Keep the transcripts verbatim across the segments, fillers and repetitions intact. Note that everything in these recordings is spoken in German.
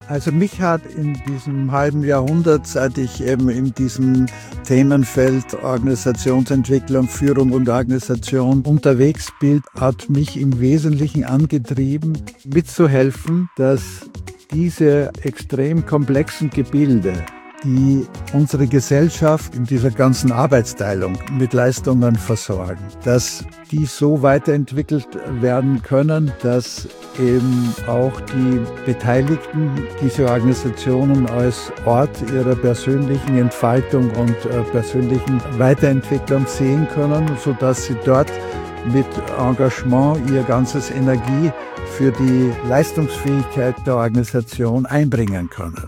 Also mich hat in diesem halben Jahrhundert, seit ich eben in diesem Themenfeld Organisationsentwicklung, Führung und Organisation unterwegs bin, hat mich im Wesentlichen angetrieben, mitzuhelfen, dass diese extrem komplexen Gebilde, die unsere Gesellschaft in dieser ganzen Arbeitsteilung mit Leistungen versorgen, dass die so weiterentwickelt werden können, dass eben auch die Beteiligten diese Organisationen als Ort ihrer persönlichen Entfaltung und äh, persönlichen Weiterentwicklung sehen können, sodass sie dort mit Engagement ihr ganzes Energie für die Leistungsfähigkeit der Organisation einbringen können.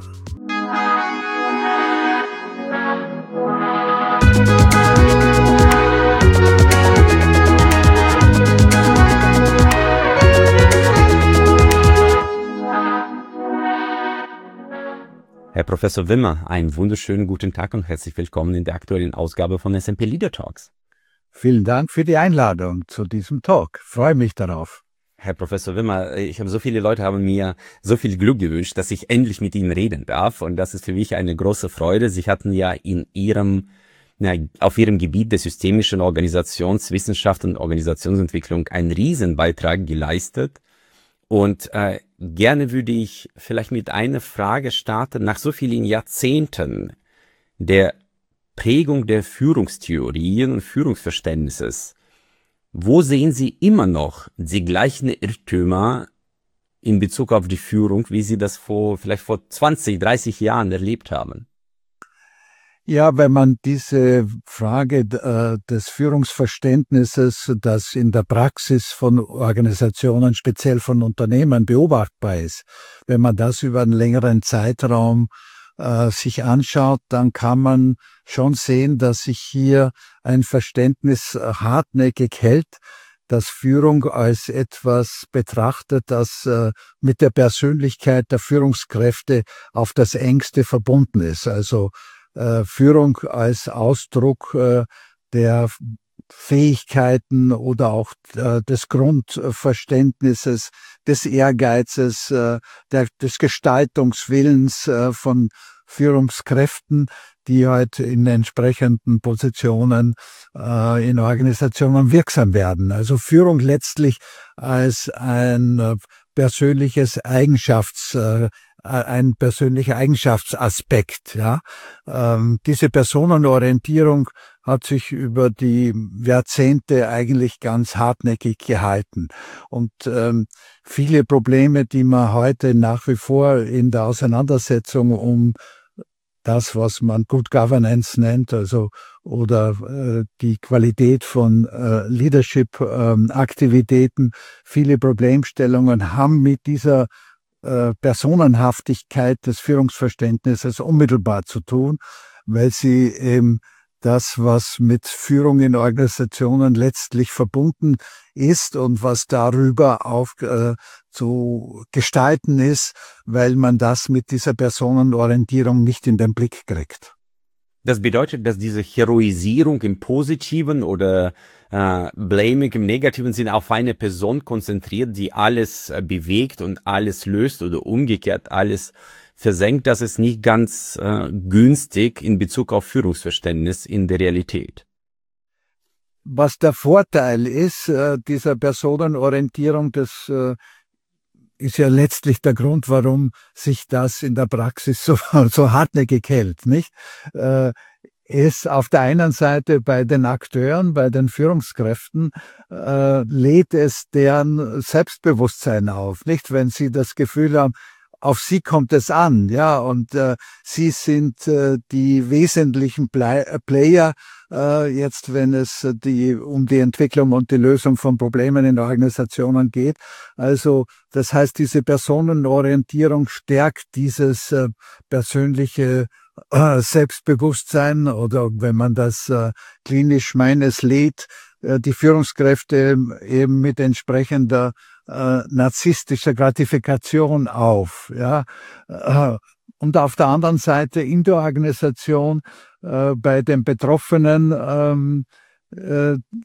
Herr Professor Wimmer, einen wunderschönen guten Tag und herzlich willkommen in der aktuellen Ausgabe von S and P Leader Talks. Vielen Dank für die Einladung zu diesem Talk. Ich freue mich darauf. Herr Professor Wimmer, ich habe so viele Leute haben mir so viel Glück gewünscht, dass ich endlich mit Ihnen reden darf und das ist für mich eine große Freude. Sie hatten ja in Ihrem, na, auf Ihrem Gebiet der systemischen Organisationswissenschaft und Organisationsentwicklung einen Riesenbeitrag geleistet. Und äh, gerne würde ich vielleicht mit einer Frage starten. Nach so vielen Jahrzehnten der Prägung der Führungstheorien und Führungsverständnisses, wo sehen Sie immer noch die gleichen Irrtümer in Bezug auf die Führung, wie Sie das vor vielleicht vor zwanzig, dreißig Jahren erlebt haben? Ja, wenn man diese Frage äh, des Führungsverständnisses, das in der Praxis von Organisationen, speziell von Unternehmen beobachtbar ist, wenn man das über einen längeren Zeitraum äh, sich anschaut, dann kann man schon sehen, dass sich hier ein Verständnis hartnäckig hält, dass Führung als etwas betrachtet, das äh, mit der Persönlichkeit der Führungskräfte auf das Engste verbunden ist. Also Äh, Führung als Ausdruck äh, der Fähigkeiten oder auch äh, des Grundverständnisses, des Ehrgeizes, äh, der, des Gestaltungswillens äh, von Führungskräften, die halt in entsprechenden Positionen äh, in Organisationen wirksam werden. Also Führung letztlich als ein äh, persönliches Eigenschafts äh, ein persönlicher Eigenschaftsaspekt. Ja, ähm, diese Personenorientierung hat sich über die Jahrzehnte eigentlich ganz hartnäckig gehalten und ähm, viele Probleme, die man heute nach wie vor in der Auseinandersetzung um das, was man Good Governance nennt, also oder äh, die Qualität von äh, Leadership-Aktivitäten, äh, viele Problemstellungen haben mit dieser Personenhaftigkeit des Führungsverständnisses unmittelbar zu tun, weil sie eben das, was mit Führung in Organisationen letztlich verbunden ist und was darüber auf äh, zu gestalten ist, weil man das mit dieser Personenorientierung nicht in den Blick kriegt. Das bedeutet, dass diese Heroisierung im positiven oder äh, Blaming im negativen Sinne auf eine Person konzentriert, die alles äh, bewegt und alles löst oder umgekehrt alles versenkt, das ist nicht ganz äh, günstig in Bezug auf Führungsverständnis in der Realität. Was der Vorteil ist, äh, dieser Personenorientierung, das äh, ist ja letztlich der Grund, warum sich das in der Praxis so, so hartnäckig hält, nicht? Äh, ist auf der einen Seite bei den Akteuren, bei den Führungskräften, äh, lädt es deren Selbstbewusstsein auf, nicht? Wenn sie das Gefühl haben, auf sie kommt es an, ja, und äh, sie sind äh, die wesentlichen Play Player, äh, jetzt wenn es die um die Entwicklung und die Lösung von Problemen in Organisationen geht. Also das heißt, diese Personenorientierung stärkt dieses äh, persönliche äh, Selbstbewusstsein oder wenn man das äh, klinisch meint, es lädt äh, die Führungskräfte eben mit entsprechender Äh, narzisstischer Gratifikation auf, ja, äh, und auf der anderen Seite in der Organisation äh, bei den Betroffenen ähm, äh,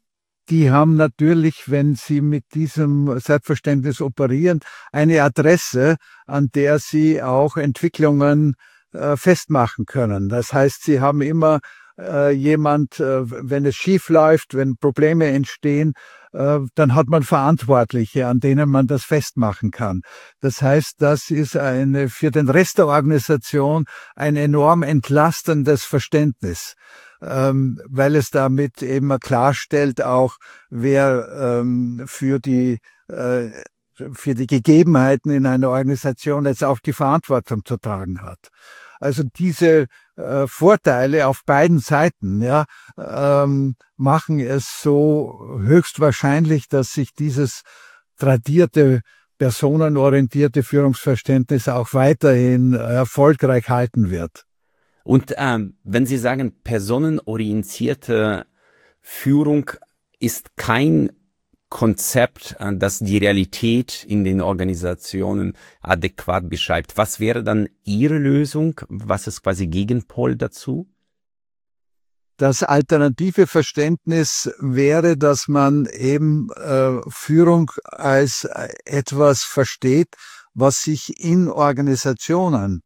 die haben natürlich, wenn sie mit diesem Selbstverständnis operieren, eine Adresse, an der sie auch Entwicklungen äh, festmachen können. Das heißt, sie haben immer äh, jemand, äh, wenn es schief läuft, wenn Probleme entstehen, äh, dann hat man Verantwortliche, an denen man das festmachen kann. Das heißt, das ist eine für den Rest der Organisation ein enorm entlastendes Verständnis. Ähm, weil es damit eben klarstellt auch, wer ähm, für die äh, für die Gegebenheiten in einer Organisation jetzt auch die Verantwortung zu tragen hat. Also diese äh, Vorteile auf beiden Seiten, ja, ähm, machen es so höchstwahrscheinlich, dass sich dieses tradierte personenorientierte Führungsverständnis auch weiterhin erfolgreich halten wird. Und ähm, wenn Sie sagen, personenorientierte Führung ist kein Konzept, äh, das die Realität in den Organisationen adäquat beschreibt, was wäre dann Ihre Lösung? Was ist quasi Gegenpol dazu? Das alternative Verständnis wäre, dass man eben äh, Führung als etwas versteht, was sich in Organisationen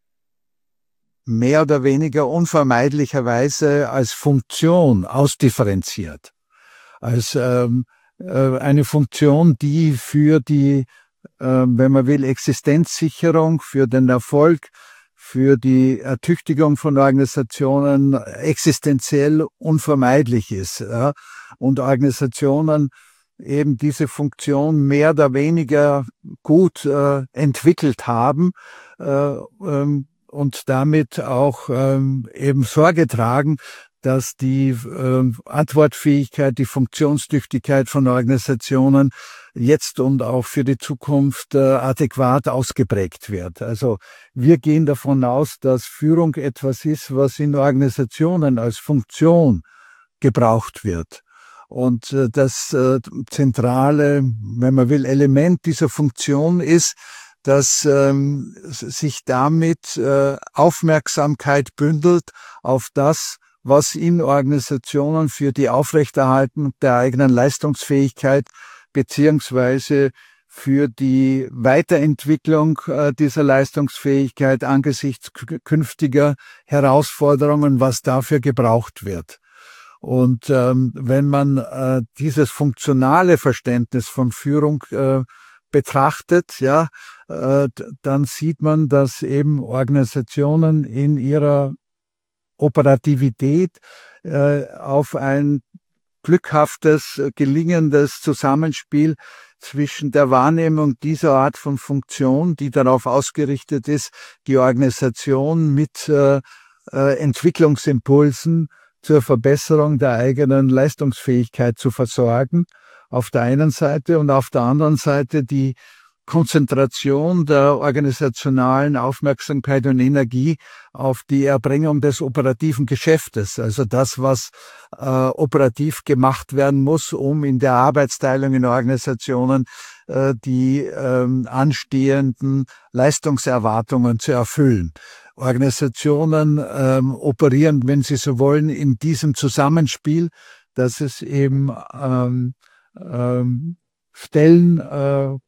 mehr oder weniger unvermeidlicherweise als Funktion ausdifferenziert. Als ähm, äh, eine Funktion, die für die, äh, wenn man will, Existenzsicherung, für den Erfolg, für die Ertüchtigung von Organisationen existenziell unvermeidlich ist. Ja? Und Organisationen eben diese Funktion mehr oder weniger gut äh, entwickelt haben, äh, ähm, und damit auch ähm, eben Sorge tragen, dass die äh, Antwortfähigkeit, die Funktionstüchtigkeit von Organisationen jetzt und auch für die Zukunft äh, adäquat ausgeprägt wird. Also wir gehen davon aus, dass Führung etwas ist, was in Organisationen als Funktion gebraucht wird. Und äh, das äh, zentrale, wenn man will, Element dieser Funktion ist, dass ähm, sich damit äh, Aufmerksamkeit bündelt auf das, was in Organisationen für die Aufrechterhaltung der eigenen Leistungsfähigkeit beziehungsweise für die Weiterentwicklung äh, dieser Leistungsfähigkeit angesichts künftiger Herausforderungen, was dafür gebraucht wird. Und ähm, wenn man äh, dieses funktionale Verständnis von Führung äh, betrachtet, ja, äh, dann sieht man, dass eben Organisationen in ihrer Operativität äh, auf ein glückhaftes, gelingendes Zusammenspiel zwischen der Wahrnehmung dieser Art von Funktion, die darauf ausgerichtet ist, die Organisation mit äh, äh, Entwicklungsimpulsen zur Verbesserung der eigenen Leistungsfähigkeit zu versorgen, auf der einen Seite, und auf der anderen Seite die Konzentration der organisationalen Aufmerksamkeit und Energie auf die Erbringung des operativen Geschäftes, also das, was äh, operativ gemacht werden muss, um in der Arbeitsteilung in Organisationen äh, die äh, anstehenden Leistungserwartungen zu erfüllen. Organisationen ähm, operieren, wenn sie so wollen, in diesem Zusammenspiel, dass es eben ähm, ähm, Stellen, äh,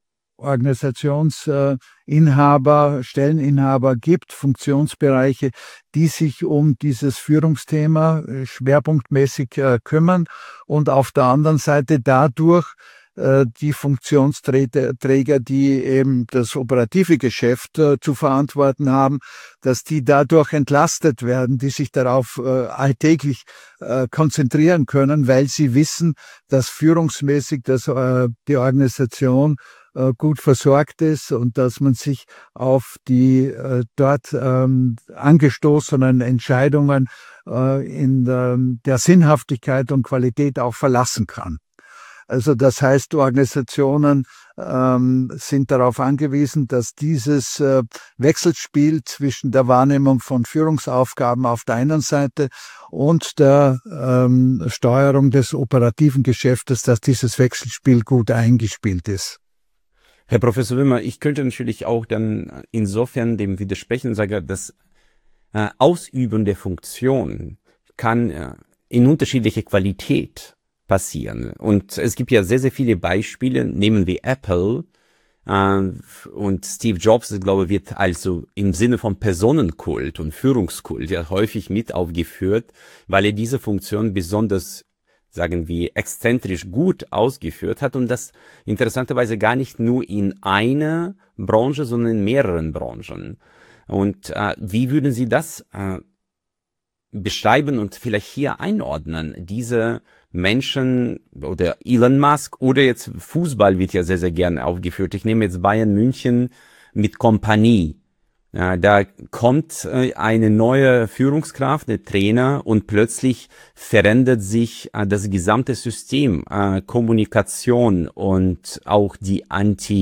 Organisationsinhaber, Stelleninhaber gibt, Funktionsbereiche, die sich um dieses Führungsthema schwerpunktmäßig äh, kümmern und auf der anderen Seite dadurch die Funktionsträger, die eben das operative Geschäft äh, zu verantworten haben, dass die dadurch entlastet werden, die sich darauf äh, alltäglich äh, konzentrieren können, weil sie wissen, dass führungsmäßig dass, äh, die Organisation äh, gut versorgt ist und dass man sich auf die äh, dort ähm, angestoßenen Entscheidungen äh, in der, der Sinnhaftigkeit und Qualität auch verlassen kann. Also das heißt, Organisationen ähm, sind darauf angewiesen, dass dieses äh, Wechselspiel zwischen der Wahrnehmung von Führungsaufgaben auf der einen Seite und der ähm, Steuerung des operativen Geschäftes, dass dieses Wechselspiel gut eingespielt ist. Herr Professor Wimmer, ich könnte natürlich auch dann insofern dem widersprechen und sage, das äh, Ausüben der Funktion kann äh, in unterschiedlicher Qualität passieren. Und es gibt ja sehr, sehr viele Beispiele, nehmen wir Apple, äh, und Steve Jobs, ich glaube, wird also im Sinne von Personenkult und Führungskult ja häufig mit aufgeführt, weil er diese Funktion besonders, sagen wir, exzentrisch gut ausgeführt hat und das interessanterweise gar nicht nur in einer Branche, sondern in mehreren Branchen. Und äh, wie würden Sie das äh, beschreiben und vielleicht hier einordnen, diese Menschen oder Elon Musk oder jetzt Fußball wird ja sehr, sehr gerne aufgeführt. Ich nehme jetzt Bayern München mit Kompanie. Ja, da kommt äh, eine neue Führungskraft, der Trainer und plötzlich verändert sich äh, das gesamte System, äh, Kommunikation und auch die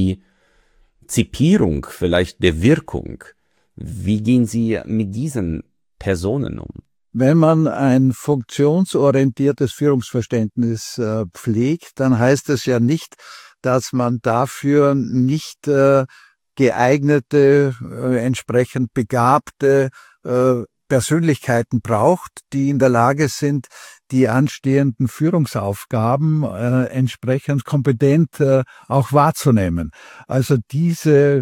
Antizipierung vielleicht der Wirkung. Wie gehen Sie mit diesen Personen um? Wenn man ein funktionsorientiertes Führungsverständnis äh, pflegt, dann heißt es ja nicht, dass man dafür nicht äh, geeignete, äh, entsprechend begabte äh, Persönlichkeiten braucht, die in der Lage sind, die anstehenden Führungsaufgaben äh, entsprechend kompetent äh, auch wahrzunehmen. Also diese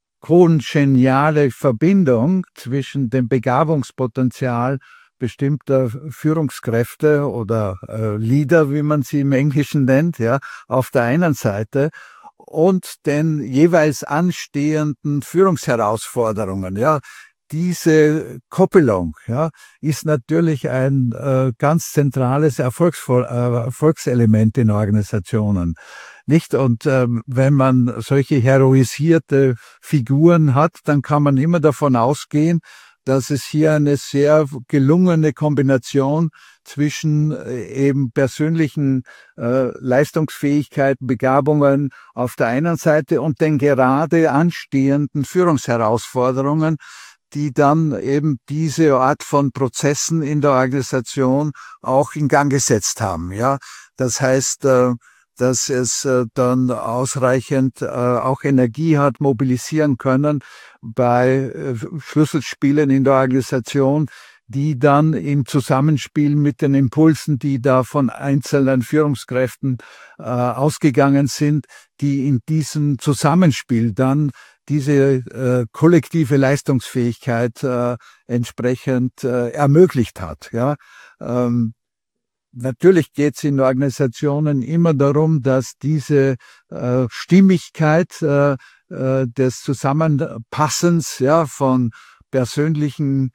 kongeniale Verbindung zwischen dem Begabungspotenzial bestimmter Führungskräfte oder äh, Leader, wie man sie im Englischen nennt, ja, auf der einen Seite und den jeweils anstehenden Führungsherausforderungen, ja. Diese Koppelung, ja, ist natürlich ein äh, ganz zentrales Erfolgsvoll, äh, Erfolgselement in Organisationen. Nicht? Und ähm, wenn man solche heroisierte Figuren hat, dann kann man immer davon ausgehen, dass es hier eine sehr gelungene Kombination zwischen äh, eben persönlichen äh, Leistungsfähigkeiten, Begabungen auf der einen Seite und den gerade anstehenden Führungsherausforderungen, die dann eben diese Art von Prozessen in der Organisation auch in Gang gesetzt haben. Ja, das heißt, äh, dass es äh, dann ausreichend äh, auch Energie hat mobilisieren können bei äh, Schlüsselspielen in der Organisation, die dann im Zusammenspiel mit den Impulsen, die da von einzelnen Führungskräften äh, ausgegangen sind, die in diesem Zusammenspiel dann diese äh, kollektive Leistungsfähigkeit äh, entsprechend äh, ermöglicht hat. Ja. Ähm, Natürlich geht es in Organisationen immer darum, dass diese äh, Stimmigkeit äh, äh, des Zusammenpassens, ja, von persönlichen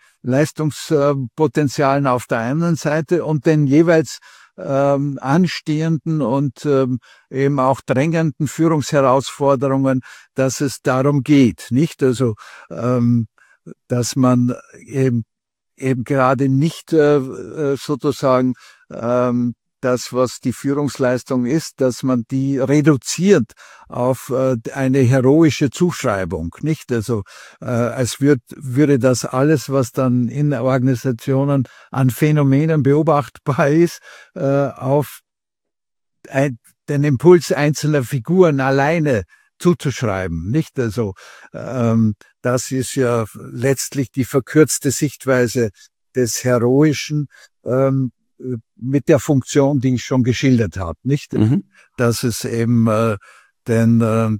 Leistungspotenzialen auf der einen Seite und den jeweils ähm, anstehenden und ähm, eben auch drängenden Führungsherausforderungen, dass es darum geht, nicht? Also, ähm, dass man eben eben gerade nicht äh, sozusagen ähm, das, was die Führungsleistung ist, dass man die reduziert auf äh, eine heroische Zuschreibung, nicht? Also äh, als würd, würde das alles, was dann in Organisationen an Phänomenen beobachtbar ist, äh, auf ein, den Impuls einzelner Figuren alleine zuzuschreiben, nicht? Also ähm, das ist ja letztlich die verkürzte Sichtweise des Heroischen ähm, mit der Funktion, die ich schon geschildert habe, nicht? Mhm. Dass es eben äh, den, äh,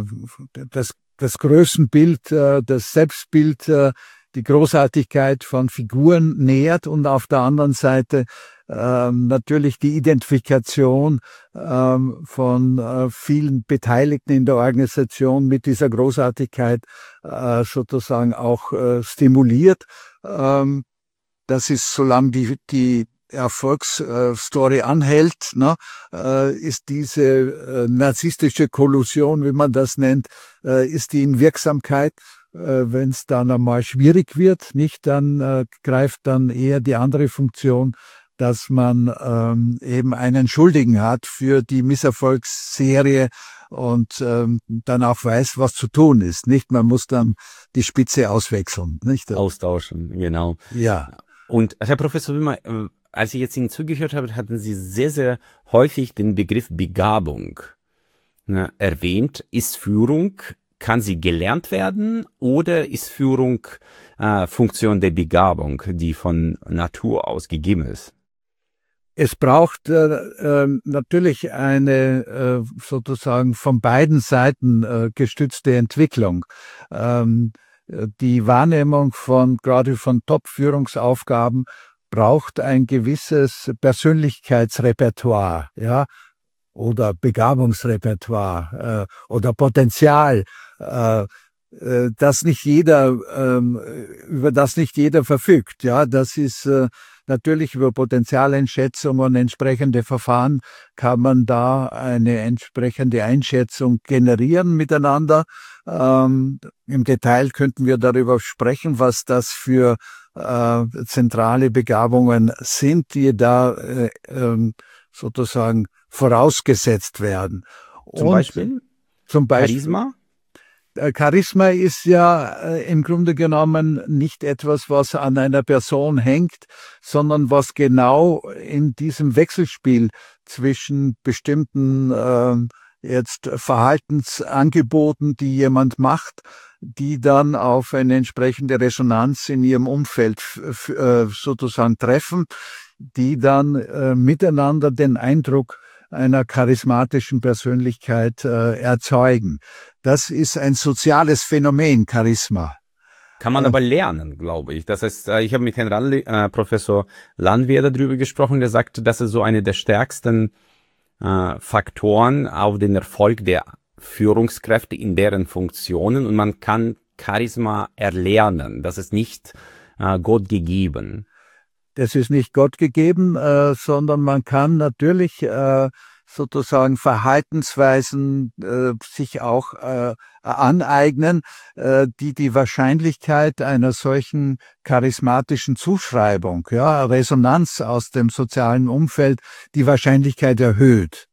das, das Größenbild, äh, das Selbstbild, äh, die Großartigkeit von Figuren nähert und auf der anderen Seite ähm, natürlich die Identifikation ähm, von äh, vielen Beteiligten in der Organisation mit dieser Großartigkeit äh, sozusagen auch äh, stimuliert. Ähm, das ist, solange die, die Erfolgsstory äh, anhält, ne, äh, ist diese äh, narzisstische Kollusion, wie man das nennt, äh, ist die in Wirksamkeit. Äh, wenn es dann einmal schwierig wird, nicht, dann äh, greift dann eher die andere Funktion, dass man ähm, eben einen Schuldigen hat für die Misserfolgsserie und ähm, dann auch weiß, was zu tun ist. Nicht, man muss dann die Spitze auswechseln, nicht? Austauschen, genau. Ja. Und Herr Professor Wimmer, als ich jetzt Ihnen zugehört habe, hatten Sie sehr, sehr häufig den Begriff Begabung, ne, erwähnt. Ist Führung, kann sie gelernt werden oder ist Führung äh, Funktion der Begabung, die von Natur aus gegeben ist? Es braucht äh, äh, natürlich eine äh, sozusagen von beiden Seiten äh, gestützte Entwicklung. Ähm, die Wahrnehmung von gerade von Top-Führungsaufgaben braucht ein gewisses Persönlichkeitsrepertoire, ja, oder Begabungsrepertoire äh, oder Potenzial, äh, äh, das nicht jeder ähm, über das nicht jeder verfügt. Ja, das ist äh, natürlich über Potenzialeinschätzung und entsprechende Verfahren kann man da eine entsprechende Einschätzung generieren miteinander. Ähm, im Detail könnten wir darüber sprechen, was das für äh, zentrale Begabungen sind, die da äh, ähm, sozusagen vorausgesetzt werden. Zum Und Beispiel zum Beispiel Charisma? äh, Charisma ist ja äh, im Grunde genommen nicht etwas, was an einer Person hängt, sondern was genau in diesem Wechselspiel zwischen bestimmten äh, jetzt Verhaltensangeboten, die jemand macht, die dann auf eine entsprechende Resonanz in ihrem Umfeld äh, sozusagen treffen, die dann äh, miteinander den Eindruck einer charismatischen Persönlichkeit äh, erzeugen. Das ist ein soziales Phänomen, Charisma. Kann man Äh, aber lernen, glaube ich. Das heißt, äh, ich habe mit Herrn Ranli, äh, Professor Landwehr darüber gesprochen, der sagte, das ist so eine der stärksten äh, Faktoren auf den Erfolg der Führungskräfte in deren Funktionen und man kann Charisma erlernen. Das ist nicht äh, Gott gegeben. Das ist nicht Gott gegeben, äh, sondern man kann natürlich äh, sozusagen Verhaltensweisen äh, sich auch äh, aneignen, äh, die die Wahrscheinlichkeit einer solchen charismatischen Zuschreibung, ja, Resonanz aus dem sozialen Umfeld, die Wahrscheinlichkeit erhöht,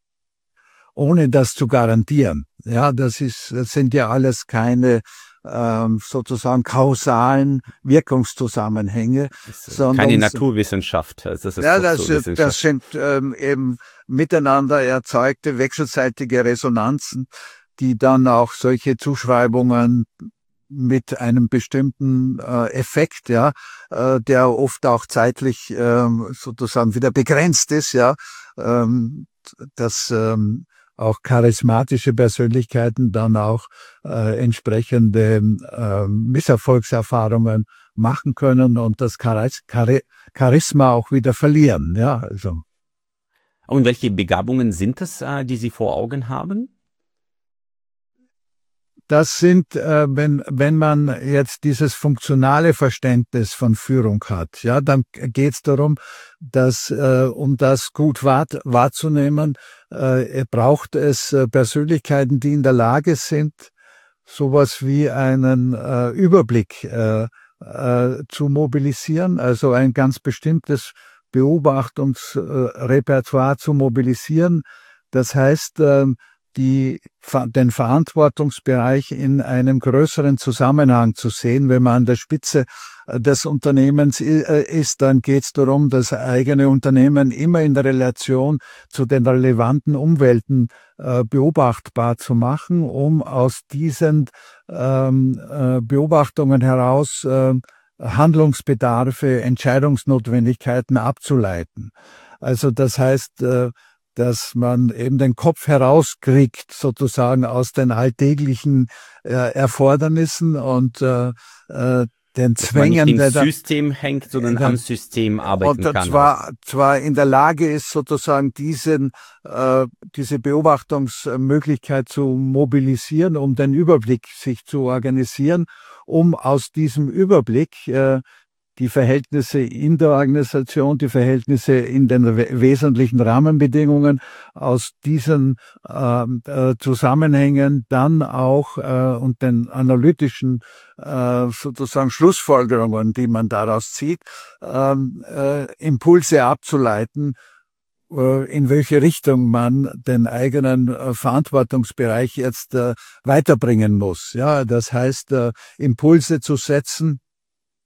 ohne das zu garantieren. Ja, das ist, das sind ja alles keine ähm, sozusagen kausalen Wirkungszusammenhänge, Das ist keine sondern Naturwissenschaft, also das ist ja, das, das Sozialwissenschaft. sind ähm, eben miteinander erzeugte wechselseitige Resonanzen, die dann auch solche Zuschreibungen mit einem bestimmten äh, Effekt, ja, äh, der oft auch zeitlich ähm, sozusagen wieder begrenzt ist, ja, ähm, dass ähm, auch charismatische Persönlichkeiten dann auch äh, entsprechende äh, Misserfolgserfahrungen machen können und das Charis Chari Charisma auch wieder verlieren. Ja, also Und welche Begabungen sind es, äh, die Sie vor Augen haben? das sind, äh, wenn, wenn man jetzt dieses funktionale Verständnis von Führung hat, ja, dann geht es darum, dass, äh, um das gut wahr, wahrzunehmen, äh, braucht es äh, Persönlichkeiten, die in der Lage sind, sowas wie einen äh, Überblick äh, äh, zu mobilisieren, also ein ganz bestimmtes Beobachtungsrepertoire zu mobilisieren. Das heißt, äh, die, den Verantwortungsbereich in einem größeren Zusammenhang zu sehen. Wenn man an der Spitze des Unternehmens ist, dann geht es darum, das eigene Unternehmen immer in der Relation zu den relevanten Umwelten äh, beobachtbar zu machen, um aus diesen ähm, äh, Beobachtungen heraus äh, Handlungsbedarfe, Entscheidungsnotwendigkeiten abzuleiten. Also das heißt, äh, dass man eben den Kopf herauskriegt, sozusagen aus den alltäglichen äh, Erfordernissen und äh, äh, den Dass man nicht Zwängen, im der da, System hängt, sondern am der, System und arbeiten kann auch. zwar zwar in der Lage ist, sozusagen diesen äh, diese Beobachtungsmöglichkeit zu mobilisieren, um den Überblick sich zu organisieren, um aus diesem Überblick äh, die Verhältnisse in der Organisation, die Verhältnisse in den we wesentlichen Rahmenbedingungen aus diesen ähm, äh, Zusammenhängen dann auch äh, und den analytischen äh, sozusagen Schlussfolgerungen, die man daraus zieht, ähm, äh, Impulse abzuleiten, äh, in welche Richtung man den eigenen äh, Verantwortungsbereich jetzt äh, weiterbringen muss. Ja, das heißt, äh, Impulse zu setzen,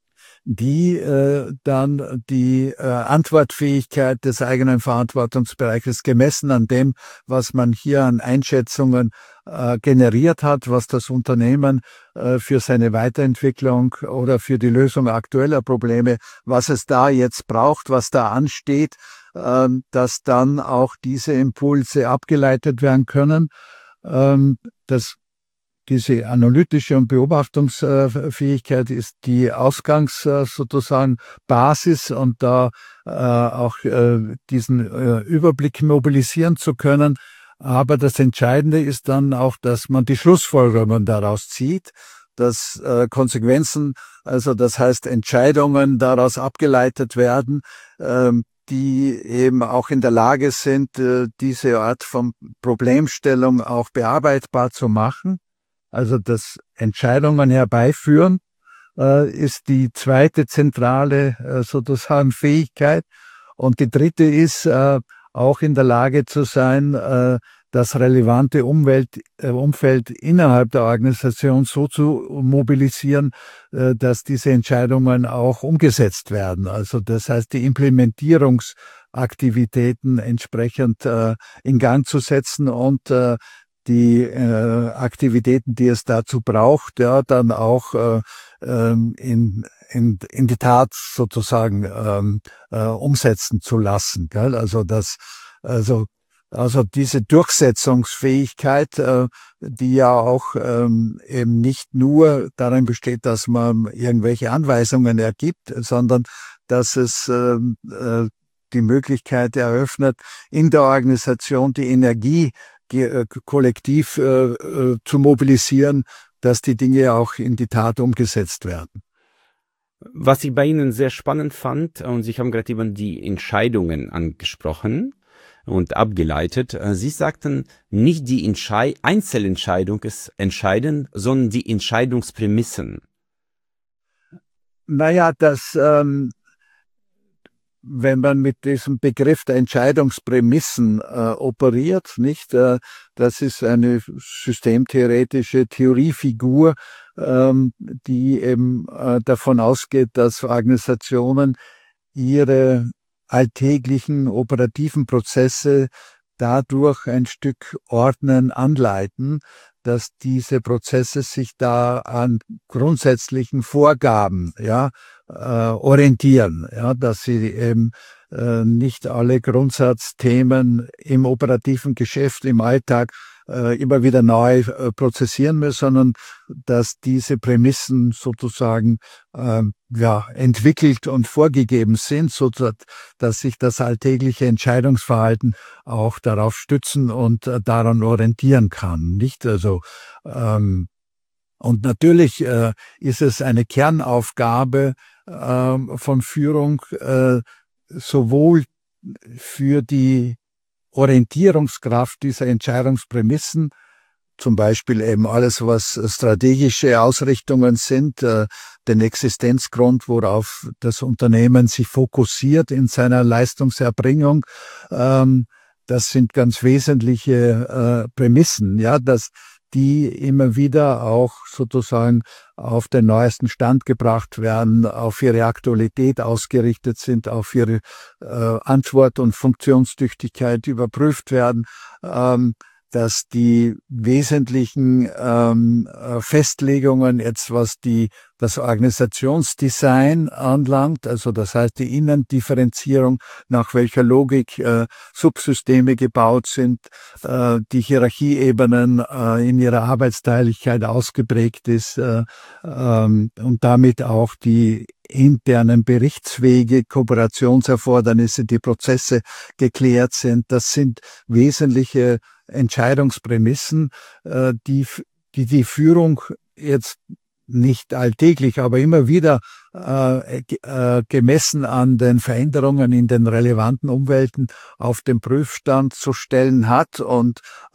die äh, dann die äh, Antwortfähigkeit des eigenen Verantwortungsbereiches gemessen an dem, was man hier an Einschätzungen äh, generiert hat, was das Unternehmen äh, für seine Weiterentwicklung oder für die Lösung aktueller Probleme, was es da jetzt braucht, was da ansteht, äh, dass dann auch diese Impulse abgeleitet werden können. Ähm, das Diese analytische und Beobachtungsfähigkeit ist die Ausgangs sozusagen Basis und da äh, auch äh, diesen äh, Überblick mobilisieren zu können. Aber das Entscheidende ist dann auch, dass man die Schlussfolgerungen daraus zieht, dass äh, Konsequenzen, also das heißt Entscheidungen daraus abgeleitet werden, äh, die eben auch in der Lage sind, äh, diese Art von Problemstellung auch bearbeitbar zu machen. Also das Entscheidungen herbeiführen äh, ist die zweite zentrale äh, sozusagen Fähigkeit. Und die dritte ist äh, auch in der Lage zu sein, äh, das relevante Umwelt, äh, Umfeld innerhalb der Organisation so zu mobilisieren, äh, dass diese Entscheidungen auch umgesetzt werden. Also das heißt, die Implementierungsaktivitäten entsprechend äh, in Gang zu setzen und äh, die äh, Aktivitäten, die es dazu braucht, ja, dann auch äh, ähm, in, in, in die Tat sozusagen ähm, äh, umsetzen zu lassen. Gell? Also das, also also diese Durchsetzungsfähigkeit, äh, die ja auch ähm, eben nicht nur darin besteht, dass man irgendwelche Anweisungen ergibt, sondern dass es äh, äh, die Möglichkeit eröffnet, in der Organisation die Energie kollektiv äh, äh, zu mobilisieren, dass die Dinge auch in die Tat umgesetzt werden. Was ich bei Ihnen sehr spannend fand, und Sie haben gerade eben die Entscheidungen angesprochen und abgeleitet. Sie sagten, nicht die Entschei- Einzelentscheidung ist entscheidend, sondern die Entscheidungsprämissen. Naja, das ähm, wenn man mit diesem Begriff der Entscheidungsprämissen äh, operiert, nicht? Äh, das ist eine systemtheoretische Theoriefigur, ähm, die eben äh, davon ausgeht, dass Organisationen ihre alltäglichen operativen Prozesse dadurch ein Stück ordnen, anleiten, dass diese Prozesse sich da an grundsätzlichen Vorgaben, ja, äh, orientieren, ja, dass sie eben äh, nicht alle Grundsatzthemen im operativen Geschäft, im Alltag äh, immer wieder neu äh, prozessieren müssen, sondern dass diese Prämissen sozusagen äh, ja, entwickelt und vorgegeben sind, so dass sich das alltägliche Entscheidungsverhalten auch darauf stützen und äh, daran orientieren kann. Nicht also ähm, und natürlich äh, ist es eine Kernaufgabe äh, von Führung, äh, sowohl für die Orientierungskraft dieser Entscheidungsprämissen, zum Beispiel eben alles, was strategische Ausrichtungen sind, äh, den Existenzgrund, worauf das Unternehmen sich fokussiert in seiner Leistungserbringung. Ähm, das sind ganz wesentliche äh, Prämissen, ja, dass die immer wieder auch sozusagen auf den neuesten Stand gebracht werden, auf ihre Aktualität ausgerichtet sind, auf ihre äh, Antwort und Funktionstüchtigkeit überprüft werden, ähm, dass die wesentlichen ähm, Festlegungen jetzt, was die das Organisationsdesign anlangt, also das heißt die Innendifferenzierung, nach welcher Logik äh, Subsysteme gebaut sind, äh, die Hierarchieebenen äh, in ihrer Arbeitsteiligkeit ausgeprägt ist äh, ähm, und damit auch die internen Berichtswege, Kooperationserfordernisse, die Prozesse geklärt sind. Das sind wesentliche Entscheidungsprämissen, äh, die, die die Führung jetzt nicht alltäglich, aber immer wieder äh, äh, gemessen an den Veränderungen in den relevanten Umwelten auf den Prüfstand zu stellen hat und äh,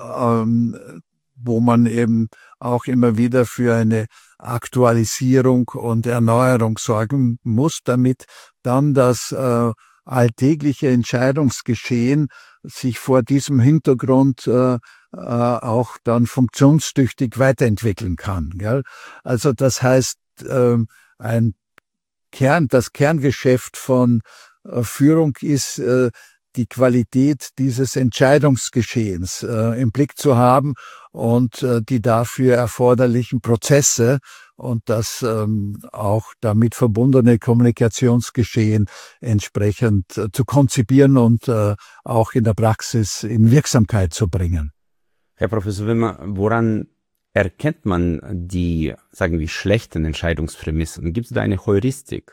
ähm, wo man eben auch immer wieder für eine Aktualisierung und Erneuerung sorgen muss, damit dann das äh, alltägliche Entscheidungsgeschehen sich vor diesem Hintergrund äh, äh, auch dann funktionstüchtig weiterentwickeln kann. Gell? Also das heißt, äh, ein Kern, das Kerngeschäft von äh, Führung ist, äh, die Qualität dieses Entscheidungsgeschehens äh, im Blick zu haben und äh, die dafür erforderlichen Prozesse und das ähm, auch damit verbundene Kommunikationsgeschehen entsprechend äh, zu konzipieren und äh, auch in der Praxis in Wirksamkeit zu bringen. Herr Professor Wimmer, woran erkennt man die, sagen wir, schlechten Entscheidungsprämissen? Gibt es da eine Heuristik?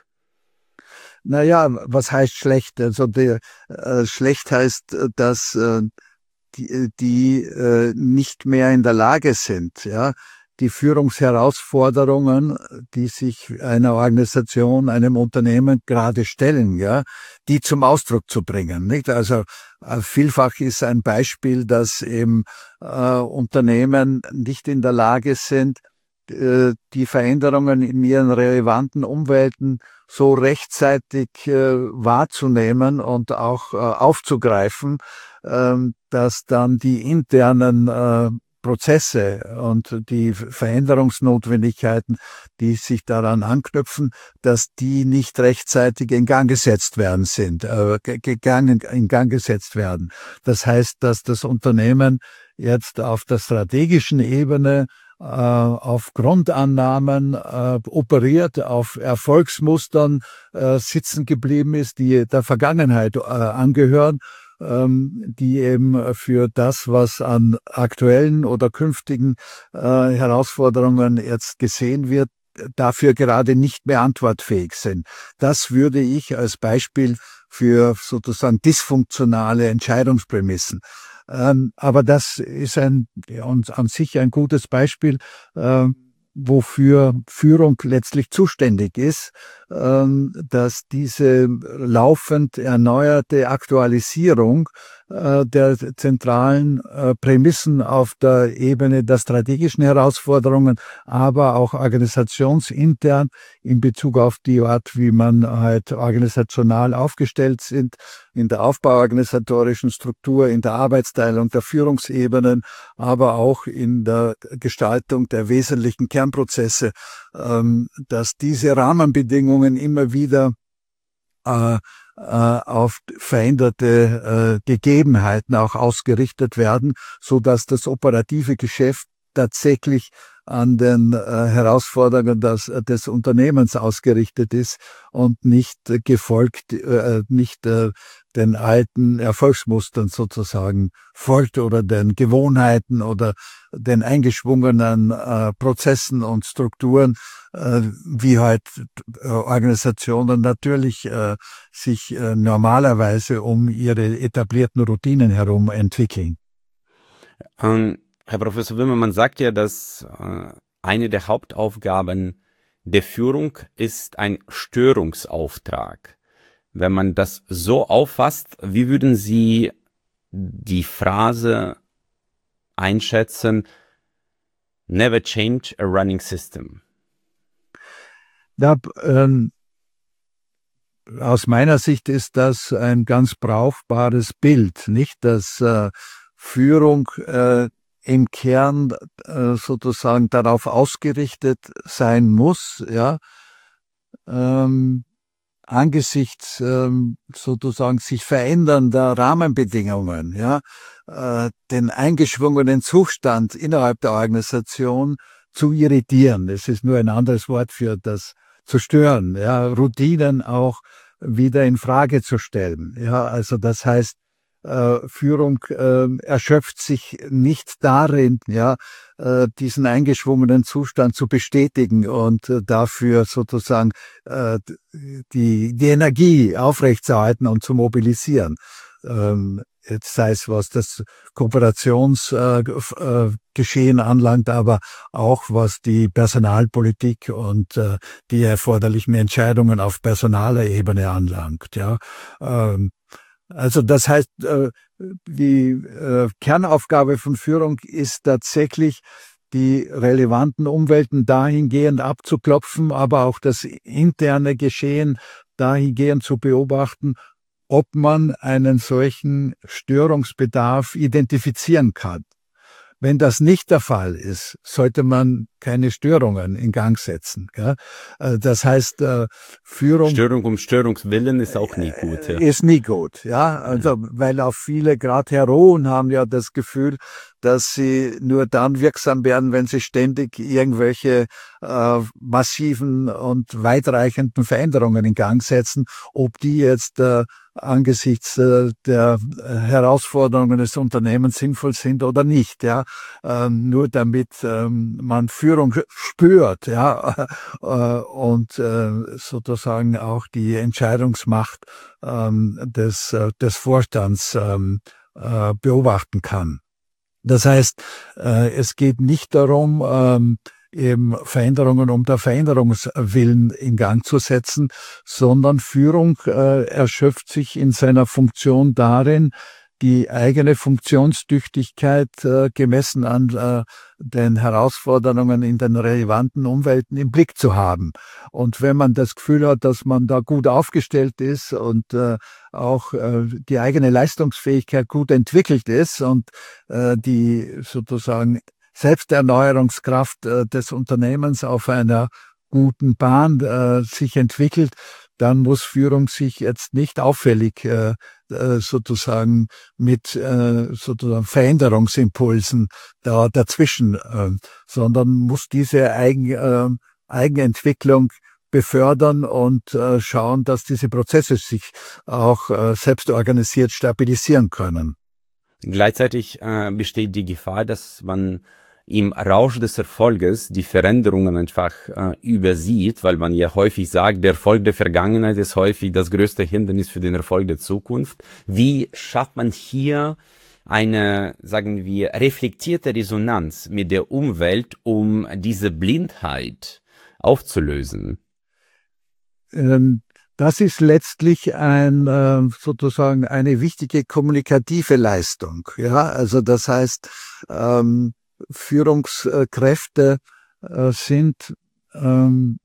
Naja, was heißt schlecht? Also der, äh, schlecht heißt, dass äh, die, die äh, nicht mehr in der Lage sind, ja, die Führungsherausforderungen, die sich einer Organisation, einem Unternehmen gerade stellen, ja, die zum Ausdruck zu bringen, nicht? Also äh, vielfach ist ein Beispiel, dass eben äh, Unternehmen nicht in der Lage sind, äh, die Veränderungen in ihren relevanten Umwelten so rechtzeitig äh, wahrzunehmen und auch äh, aufzugreifen, ähm, dass dann die internen äh, Prozesse und die Veränderungsnotwendigkeiten, die sich daran anknüpfen, dass die nicht rechtzeitig in Gang gesetzt werden sind, äh, gegangen, in Gang gesetzt werden. Das heißt, dass das Unternehmen jetzt auf der strategischen Ebene äh, auf Grundannahmen äh, operiert, auf Erfolgsmustern äh, sitzen geblieben ist, die der Vergangenheit äh, angehören, die eben für das, was an aktuellen oder künftigen äh, Herausforderungen jetzt gesehen wird, dafür gerade nicht mehr antwortfähig sind. Das würde ich als Beispiel für sozusagen dysfunktionale Entscheidungsprämissen. Ähm, aber das ist ein und an sich ein gutes Beispiel, äh, wofür Führung letztlich zuständig ist, dass diese laufend erneuerte Aktualisierung der zentralen Prämissen auf der Ebene der strategischen Herausforderungen, aber auch organisationsintern in Bezug auf die Art, wie man halt organisational aufgestellt sind, in der aufbauorganisatorischen Struktur, in der Arbeitsteilung der Führungsebenen, aber auch in der Gestaltung der wesentlichen Kernprozesse, dass diese Rahmenbedingungen immer wieder äh, äh, auf veränderte äh, Gegebenheiten auch ausgerichtet werden, so dass das operative Geschäft tatsächlich an den äh, Herausforderungen des, des Unternehmens ausgerichtet ist und nicht äh, gefolgt, äh, nicht äh, den alten Erfolgsmustern sozusagen folgt oder den Gewohnheiten oder den eingeschwungenen äh, Prozessen und Strukturen, äh, wie halt äh, Organisationen natürlich äh, sich äh, normalerweise um ihre etablierten Routinen herum entwickeln. Ähm, Herr Professor Wimmer, man sagt ja, dass äh, eine der Hauptaufgaben der Führung ist ein Störungsauftrag. Wenn man das so auffasst, wie würden Sie die Phrase einschätzen, never change a running system? Ja, ähm, aus meiner Sicht ist das ein ganz brauchbares Bild, nicht, dass äh, Führung äh, im Kern äh, sozusagen darauf ausgerichtet sein muss, ja, ähm, angesichts ähm, sozusagen sich verändernder Rahmenbedingungen, ja, äh, den eingeschwungenen Zustand innerhalb der Organisation zu irritieren. Das ist nur ein anderes Wort für das zu stören, ja, Routinen auch wieder in Frage zu stellen. Ja, also das heißt, äh, Führung äh, erschöpft sich nicht darin, ja, äh, diesen eingeschwungenen Zustand zu bestätigen und äh, dafür sozusagen äh, die, die Energie aufrechtzuerhalten und zu mobilisieren. Ähm, jetzt sei es, was das Kooperationsgeschehen äh, äh, anlangt, aber auch was die Personalpolitik und äh, die erforderlichen Entscheidungen auf personaler Ebene anlangt. Ja, ähm, also das heißt, äh, die äh, Kernaufgabe von Führung ist tatsächlich, die relevanten Umwelten dahingehend abzuklopfen, aber auch das interne Geschehen dahingehend zu beobachten, ob man einen solchen Störungsbedarf identifizieren kann. Wenn das nicht der Fall ist, sollte man keine Störungen in Gang setzen. Ja? Das heißt, Führung... Störung um Störungswillen ist auch nie gut. Ja. Ist nie gut, ja. Also, weil auch viele, gerade Heroen, haben ja das Gefühl, dass sie nur dann wirksam werden, wenn sie ständig irgendwelche äh, massiven und weitreichenden Veränderungen in Gang setzen. Ob die jetzt äh, angesichts äh, der Herausforderungen des Unternehmens sinnvoll sind oder nicht, ja, ähm, nur damit ähm, man Führung spürt, ja, äh, und äh, sozusagen auch die Entscheidungsmacht ähm, des äh, des Vorstands ähm, äh, beobachten kann. Das heißt, äh, es geht nicht darum, ähm, eben Veränderungen um der Veränderungswillen in Gang zu setzen, sondern Führung äh, erschöpft sich in seiner Funktion darin, die eigene Funktionstüchtigkeit äh, gemessen an äh, den Herausforderungen in den relevanten Umwelten im Blick zu haben. Und wenn man das Gefühl hat, dass man da gut aufgestellt ist und äh, auch äh, die eigene Leistungsfähigkeit gut entwickelt ist und äh, die sozusagen Selbsterneuerungskraft äh, des Unternehmens auf einer guten Bahn äh, sich entwickelt, dann muss Führung sich jetzt nicht auffällig äh, sozusagen mit äh, sozusagen Veränderungsimpulsen da dazwischen, äh, sondern muss diese Eigen, äh, Eigenentwicklung befördern und äh, schauen, dass diese Prozesse sich auch äh, selbst organisiert stabilisieren können. Gleichzeitig äh, besteht die Gefahr, dass man im Rausch des Erfolges die Veränderungen einfach äh, übersieht, weil man ja häufig sagt, der Erfolg der Vergangenheit ist häufig das größte Hindernis für den Erfolg der Zukunft. Wie schafft man hier eine, sagen wir, reflektierte Resonanz mit der Umwelt, um diese Blindheit aufzulösen? Ähm Das ist letztlich ein, sozusagen eine wichtige kommunikative Leistung. Ja, also das heißt, ähm, Führungskräfte äh, sind ähm,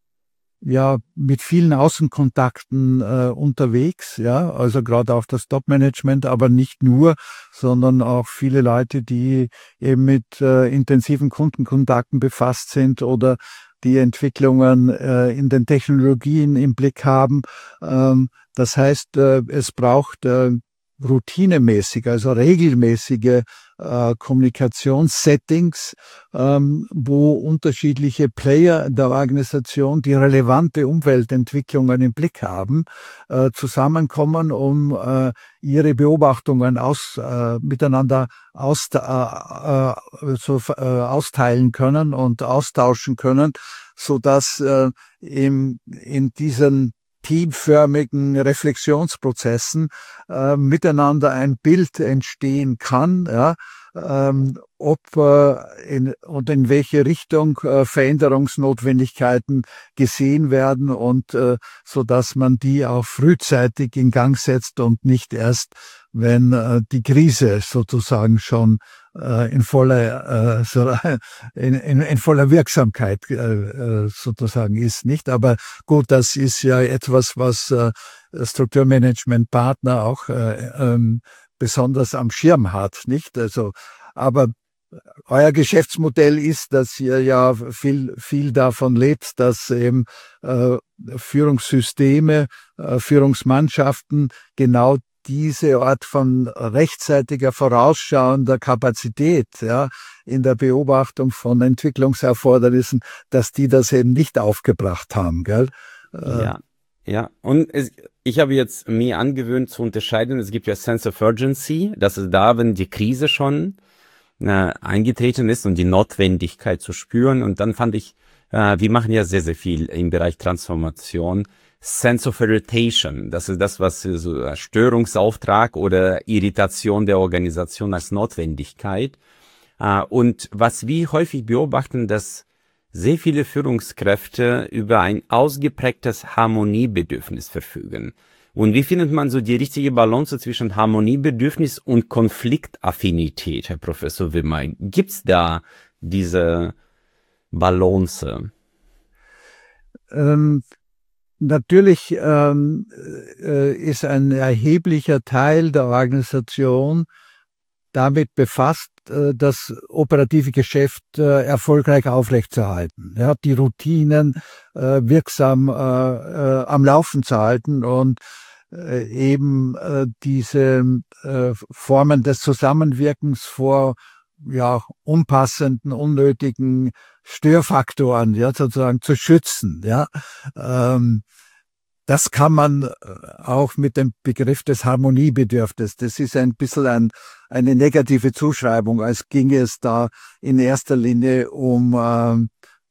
ja mit vielen Außenkontakten äh, unterwegs, ja, also gerade auch das Top-Management, aber nicht nur, sondern auch viele Leute, die eben mit äh, intensiven Kundenkontakten befasst sind oder die Entwicklungen äh, in den Technologien im Blick haben. Ähm, das heißt, äh, es braucht äh, routinemäßig, also regelmäßige äh, Kommunikationssettings, ähm, wo unterschiedliche Player in der Organisation, die relevante Umweltentwicklungen im Blick haben, äh, zusammenkommen, um äh, ihre Beobachtungen aus, äh, miteinander aus, äh, äh, so, äh, austeilen können und austauschen können, so dass äh, im, in diesen teamförmigen Reflexionsprozessen äh, miteinander ein Bild entstehen kann, ja, ähm, ob äh, in, und in welche Richtung äh, Veränderungsnotwendigkeiten gesehen werden und äh, so dass man die auch frühzeitig in Gang setzt und nicht erst, wenn äh, die Krise sozusagen schon äh, in voller äh, so, in, in, in voller Wirksamkeit äh, sozusagen ist, nicht? Aber gut, das ist ja etwas, was äh, Strukturmanagement-Partner auch äh, ähm, besonders am Schirm hat, nicht? Also, aber euer Geschäftsmodell ist, dass ihr ja viel, viel davon lebt, dass eben äh, Führungssysteme, äh, Führungsmannschaften genau diese Art von rechtzeitiger, vorausschauender Kapazität, ja, in der Beobachtung von Entwicklungserfordernissen, dass die das eben nicht aufgebracht haben, gell? Ja. Ja, und es, ich habe jetzt mir angewöhnt zu unterscheiden, es gibt ja Sense of Urgency, das ist da, wenn die Krise schon äh, eingetreten ist und die Notwendigkeit zu spüren. Und dann fand ich, äh, wir machen ja sehr, sehr viel im Bereich Transformation. Sense of Irritation, das ist das, was so Störungsauftrag oder Irritation der Organisation als Notwendigkeit. Äh, und was wir häufig beobachten, dass sehr viele Führungskräfte über ein ausgeprägtes Harmoniebedürfnis verfügen. Und wie findet man so die richtige Balance zwischen Harmoniebedürfnis und Konfliktaffinität, Herr Professor Wimmer? Gibt's da diese Balance? Ähm, natürlich ähm, äh, ist ein erheblicher Teil der Organisation damit befasst, äh, das operative Geschäft äh, erfolgreich aufrechtzuerhalten, ja, die Routinen äh, wirksam äh, äh, am Laufen zu halten und äh, eben äh, diese äh, Formen des Zusammenwirkens vor ja unpassenden, unnötigen Störfaktoren, ja, sozusagen zu schützen, ja. Ähm, Das kann man auch mit dem Begriff des Harmoniebedürfnisses. Das ist ein bisschen ein, eine negative Zuschreibung, als ginge es da in erster Linie um äh,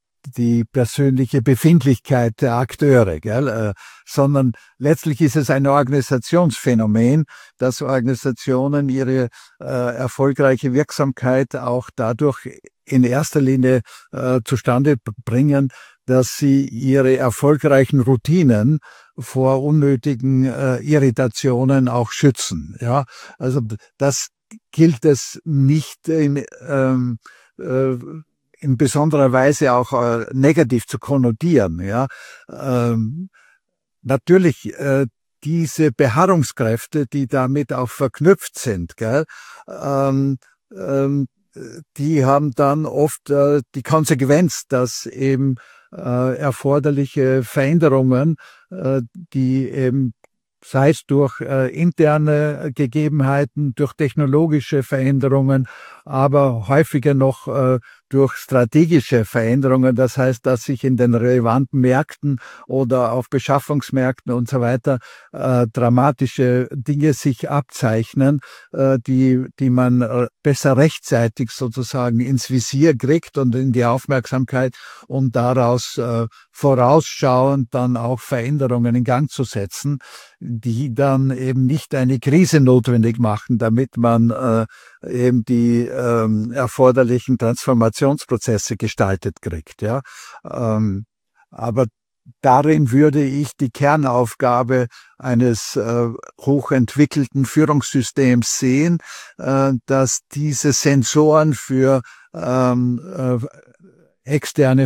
die persönliche Befindlichkeit der Akteure, gell? Äh, sondern letztlich ist es ein Organisationsphänomen, dass Organisationen ihre äh, erfolgreiche Wirksamkeit auch dadurch in erster Linie äh, zustande bringen, dass sie ihre erfolgreichen Routinen vor unnötigen äh, Irritationen auch schützen. Ja, also das gilt es nicht in, ähm, äh, in besonderer Weise auch äh, negativ zu konnotieren. Ja, ähm, natürlich äh, diese Beharrungskräfte, die damit auch verknüpft sind, gell, ähm, ähm, die haben dann oft äh, die Konsequenz, dass eben äh, erforderliche Veränderungen, äh, die eben sei es durch äh, interne Gegebenheiten, durch technologische Veränderungen, aber häufiger noch äh, durch strategische Veränderungen. Das heißt, dass sich in den relevanten Märkten oder auf Beschaffungsmärkten und so weiter äh, dramatische Dinge sich abzeichnen, äh, die, die man äh, besser rechtzeitig sozusagen ins Visier kriegt und in die Aufmerksamkeit, um daraus äh, vorausschauend dann auch Veränderungen in Gang zu setzen, die dann eben nicht eine Krise notwendig machen, damit man äh, eben die ähm, erforderlichen Transformationsprozesse gestaltet kriegt. Ja, ähm, aber darin würde ich die Kernaufgabe eines äh, hochentwickelten Führungssystems sehen, äh, dass diese Sensoren für ähm, äh, externe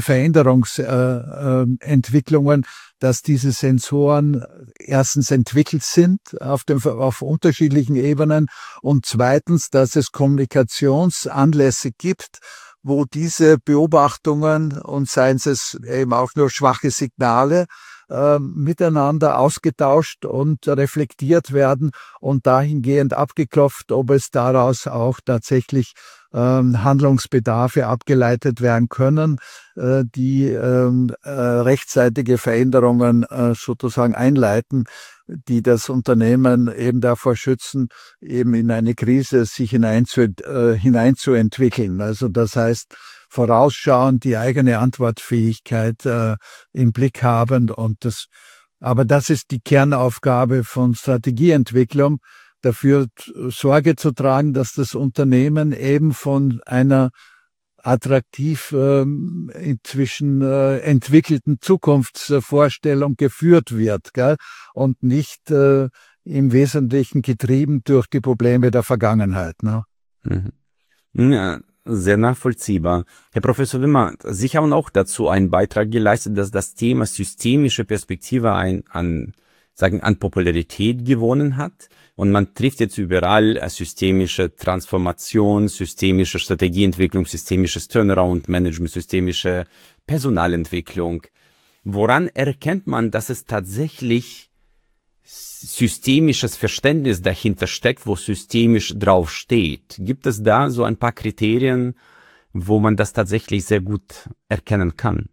Veränderungsentwicklungen, äh, äh, dass diese Sensoren erstens entwickelt sind auf, dem, auf unterschiedlichen Ebenen und zweitens, dass es Kommunikationsanlässe gibt, wo diese Beobachtungen und seien es eben auch nur schwache Signale äh, miteinander ausgetauscht und reflektiert werden und dahingehend abgeklopft, ob es daraus auch tatsächlich ähm, Handlungsbedarfe abgeleitet werden können, äh, die ähm, äh, rechtzeitige Veränderungen äh, sozusagen einleiten, die das Unternehmen eben davor schützen, eben in eine Krise sich hineinzu, äh, hineinzuentwickeln. Also das heißt, vorausschauend die eigene Antwortfähigkeit äh, im Blick habend und das, aber das ist die Kernaufgabe von Strategieentwicklung, dafür Sorge zu tragen, dass das Unternehmen eben von einer attraktiv äh, inzwischen äh, entwickelten Zukunftsvorstellung geführt wird, gell? Und nicht äh, im Wesentlichen getrieben durch die Probleme der Vergangenheit. Ne? Mhm. Ja, sehr nachvollziehbar. Herr Professor Wimmer, Sie haben auch dazu einen Beitrag geleistet, dass das Thema systemische Perspektive ein, an, sagen, an Popularität gewonnen hat. Und man trifft jetzt überall systemische Transformation, systemische Strategieentwicklung, systemisches Turnaround-Management, systemische Personalentwicklung. Woran erkennt man, dass es tatsächlich systemisches Verständnis dahinter steckt, wo systemisch drauf steht? Gibt es da so ein paar Kriterien, wo man das tatsächlich sehr gut erkennen kann?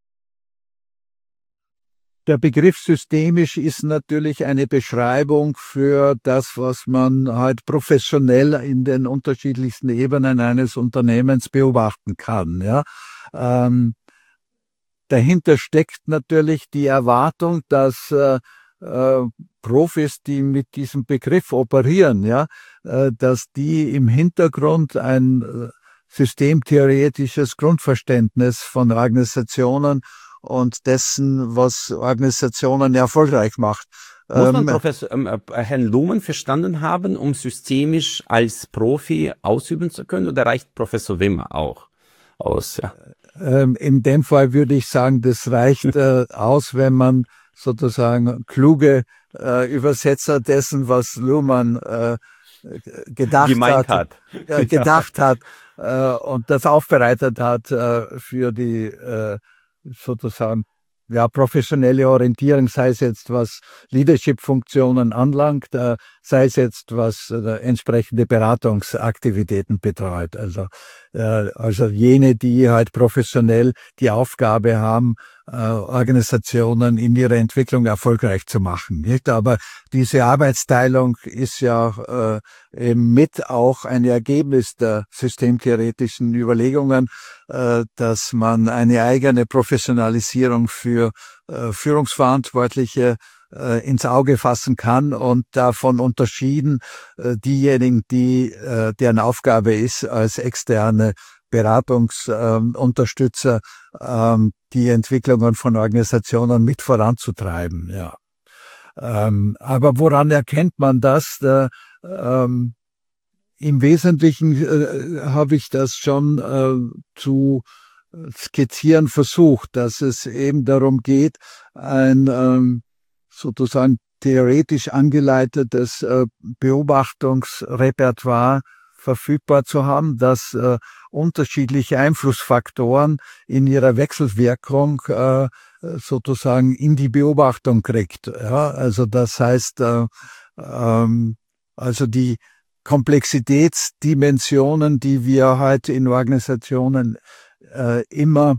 Der Begriff systemisch ist natürlich eine Beschreibung für das, was man halt professionell in den unterschiedlichsten Ebenen eines Unternehmens beobachten kann. Ja. Ähm, dahinter steckt natürlich die Erwartung, dass äh, äh, Profis, die mit diesem Begriff operieren, ja, äh, dass die im Hintergrund ein äh, systemtheoretisches Grundverständnis von Organisationen und dessen, was Organisationen erfolgreich macht. Muss man Ähm, Professor ähm, äh, Herrn Luhmann verstanden haben, um systemisch als Profi ausüben zu können, oder reicht Professor Wimmer auch aus? Ja. ähm, in dem Fall würde ich sagen, das reicht äh, aus, wenn man sozusagen kluge äh, Übersetzer dessen, was Luhmann äh, gedacht gemeint hat, hat. äh, gedacht hat äh, und das aufbereitet hat äh, für die äh, sozusagen ja, professionelle Orientierung, sei es jetzt was Leadership-Funktionen anlangt, äh, sei es jetzt was äh, entsprechende Beratungsaktivitäten betreut. Also, äh, also jene, die halt professionell die Aufgabe haben, äh, Organisationen in ihrer Entwicklung erfolgreich zu machen. Nicht? Aber diese Arbeitsteilung ist ja äh, eben mit auch ein Ergebnis der systemtheoretischen Überlegungen, äh, dass man eine eigene Professionalisierung für äh, Führungsverantwortliche äh, ins Auge fassen kann und davon unterschieden äh, diejenigen, die äh, deren Aufgabe ist, als externe Beratungsunterstützer ähm, die Entwicklungen von Organisationen mit voranzutreiben. Ja. Ähm, aber woran erkennt man das? Äh, ähm, Im Wesentlichen äh, habe ich das schon äh, zu skizzieren versucht, dass es eben darum geht, ein ähm, sozusagen theoretisch angeleitetes äh, Beobachtungsrepertoire verfügbar zu haben, das äh, unterschiedliche Einflussfaktoren in ihrer Wechselwirkung äh, sozusagen in die Beobachtung kriegt. Ja, also das heißt, äh, ähm, also die Komplexitätsdimensionen, die wir heute in Organisationen äh, immer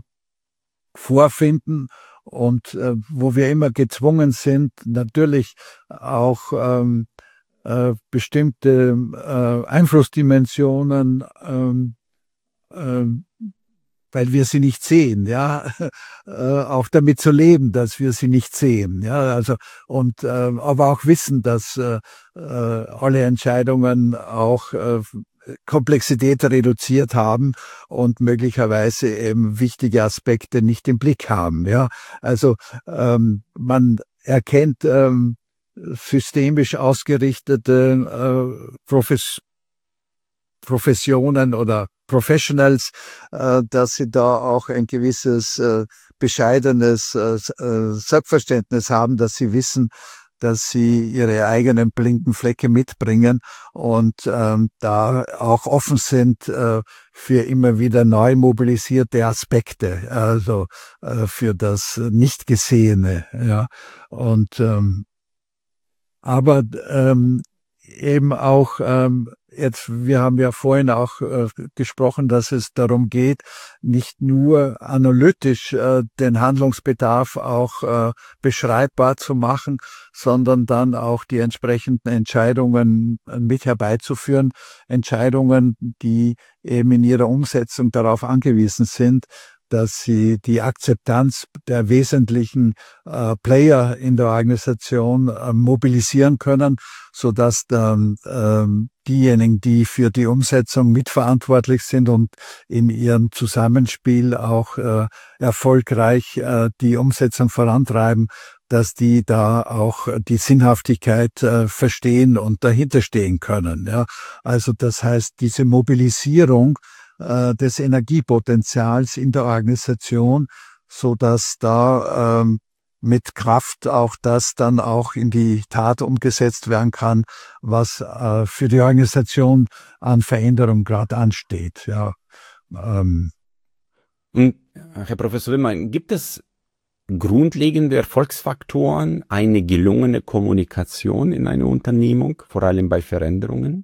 vorfinden und äh, wo wir immer gezwungen sind, natürlich auch ähm, äh, bestimmte äh, Einflussdimensionen ähm, äh, weil wir sie nicht sehen, ja, äh, auch damit zu leben, dass wir sie nicht sehen, ja, also und äh, aber auch wissen, dass äh, äh, alle Entscheidungen auch äh, Komplexität reduziert haben und möglicherweise eben wichtige Aspekte nicht im Blick haben, ja, also ähm, man erkennt ähm, systemisch ausgerichtete äh, Profes Professionen oder Professionals, äh, dass sie da auch ein gewisses äh, bescheidenes äh, äh, Selbstverständnis haben, dass sie wissen, dass sie ihre eigenen blinden Flecke mitbringen und ähm, da auch offen sind äh, für immer wieder neu mobilisierte Aspekte, also äh, für das Nicht-Gesehene. Ja. Und ähm, aber ähm, eben auch ähm, jetzt, wir haben ja vorhin auch äh, gesprochen, dass es darum geht, nicht nur analytisch äh, den Handlungsbedarf auch äh, beschreibbar zu machen, sondern dann auch die entsprechenden Entscheidungen mit herbeizuführen. Entscheidungen, die eben in ihrer Umsetzung darauf angewiesen sind, dass sie die Akzeptanz der wesentlichen äh, Player in der Organisation äh, mobilisieren können, so dass dann ähm, diejenigen, die für die Umsetzung mitverantwortlich sind und in ihrem Zusammenspiel auch äh, erfolgreich äh, die Umsetzung vorantreiben, dass die da auch die Sinnhaftigkeit äh, verstehen und dahinter stehen können. Ja, also das heißt, diese Mobilisierung des Energiepotenzials in der Organisation, so dass da ähm, mit Kraft auch das dann auch in die Tat umgesetzt werden kann, was äh, für die Organisation an Veränderung gerade ansteht. Ja. Ähm. Und Herr Professor Wimmer, gibt es grundlegende Erfolgsfaktoren, eine gelungene Kommunikation in einer Unternehmung, vor allem bei Veränderungen?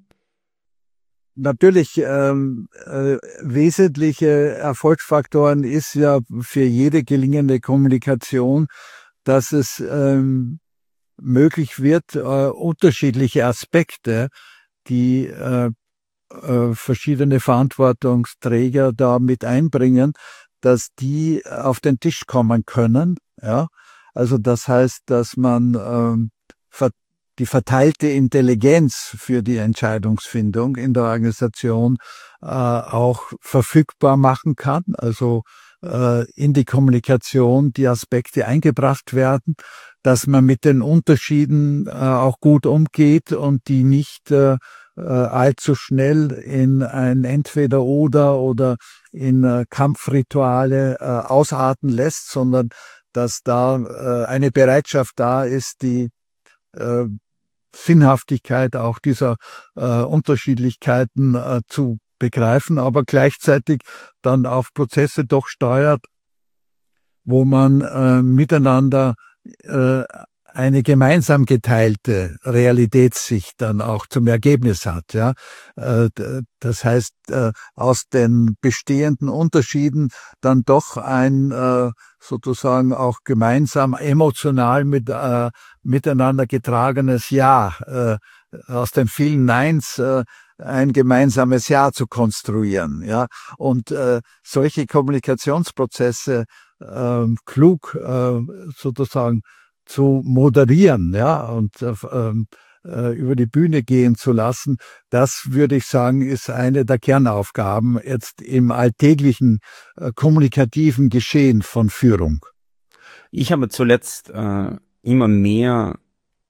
Natürlich ähm, äh, wesentliche Erfolgsfaktoren ist ja für jede gelingende Kommunikation, dass es ähm, möglich wird, äh, unterschiedliche Aspekte, die äh, äh, verschiedene Verantwortungsträger da mit einbringen, dass die auf den Tisch kommen können. Ja, also das heißt, dass man ähm, die verteilte Intelligenz für die Entscheidungsfindung in der Organisation äh, auch verfügbar machen kann, also äh, in die Kommunikation die Aspekte eingebracht werden, dass man mit den Unterschieden äh, auch gut umgeht und die nicht äh, allzu schnell in ein Entweder-Oder oder in äh, Kampfrituale äh, ausarten lässt, sondern dass da äh, eine Bereitschaft da ist, die äh, Sinnhaftigkeit auch dieser äh, Unterschiedlichkeiten äh, zu begreifen, aber gleichzeitig dann auf Prozesse doch steuert, wo man äh, miteinander äh, eine gemeinsam geteilte Realitätssicht dann auch zum Ergebnis hat. Ja, äh, das heißt, äh, aus den bestehenden Unterschieden dann doch ein äh, sozusagen auch gemeinsam emotional mit äh, miteinander getragenes Ja, äh, aus den vielen Neins äh, ein gemeinsames Ja zu konstruieren. Ja, und äh, solche Kommunikationsprozesse äh, klug äh, sozusagen zu moderieren, ja, und äh, über die Bühne gehen zu lassen, das würde ich sagen, ist eine der Kernaufgaben jetzt im alltäglichen äh, kommunikativen Geschehen von Führung. Ich habe zuletzt äh, immer mehr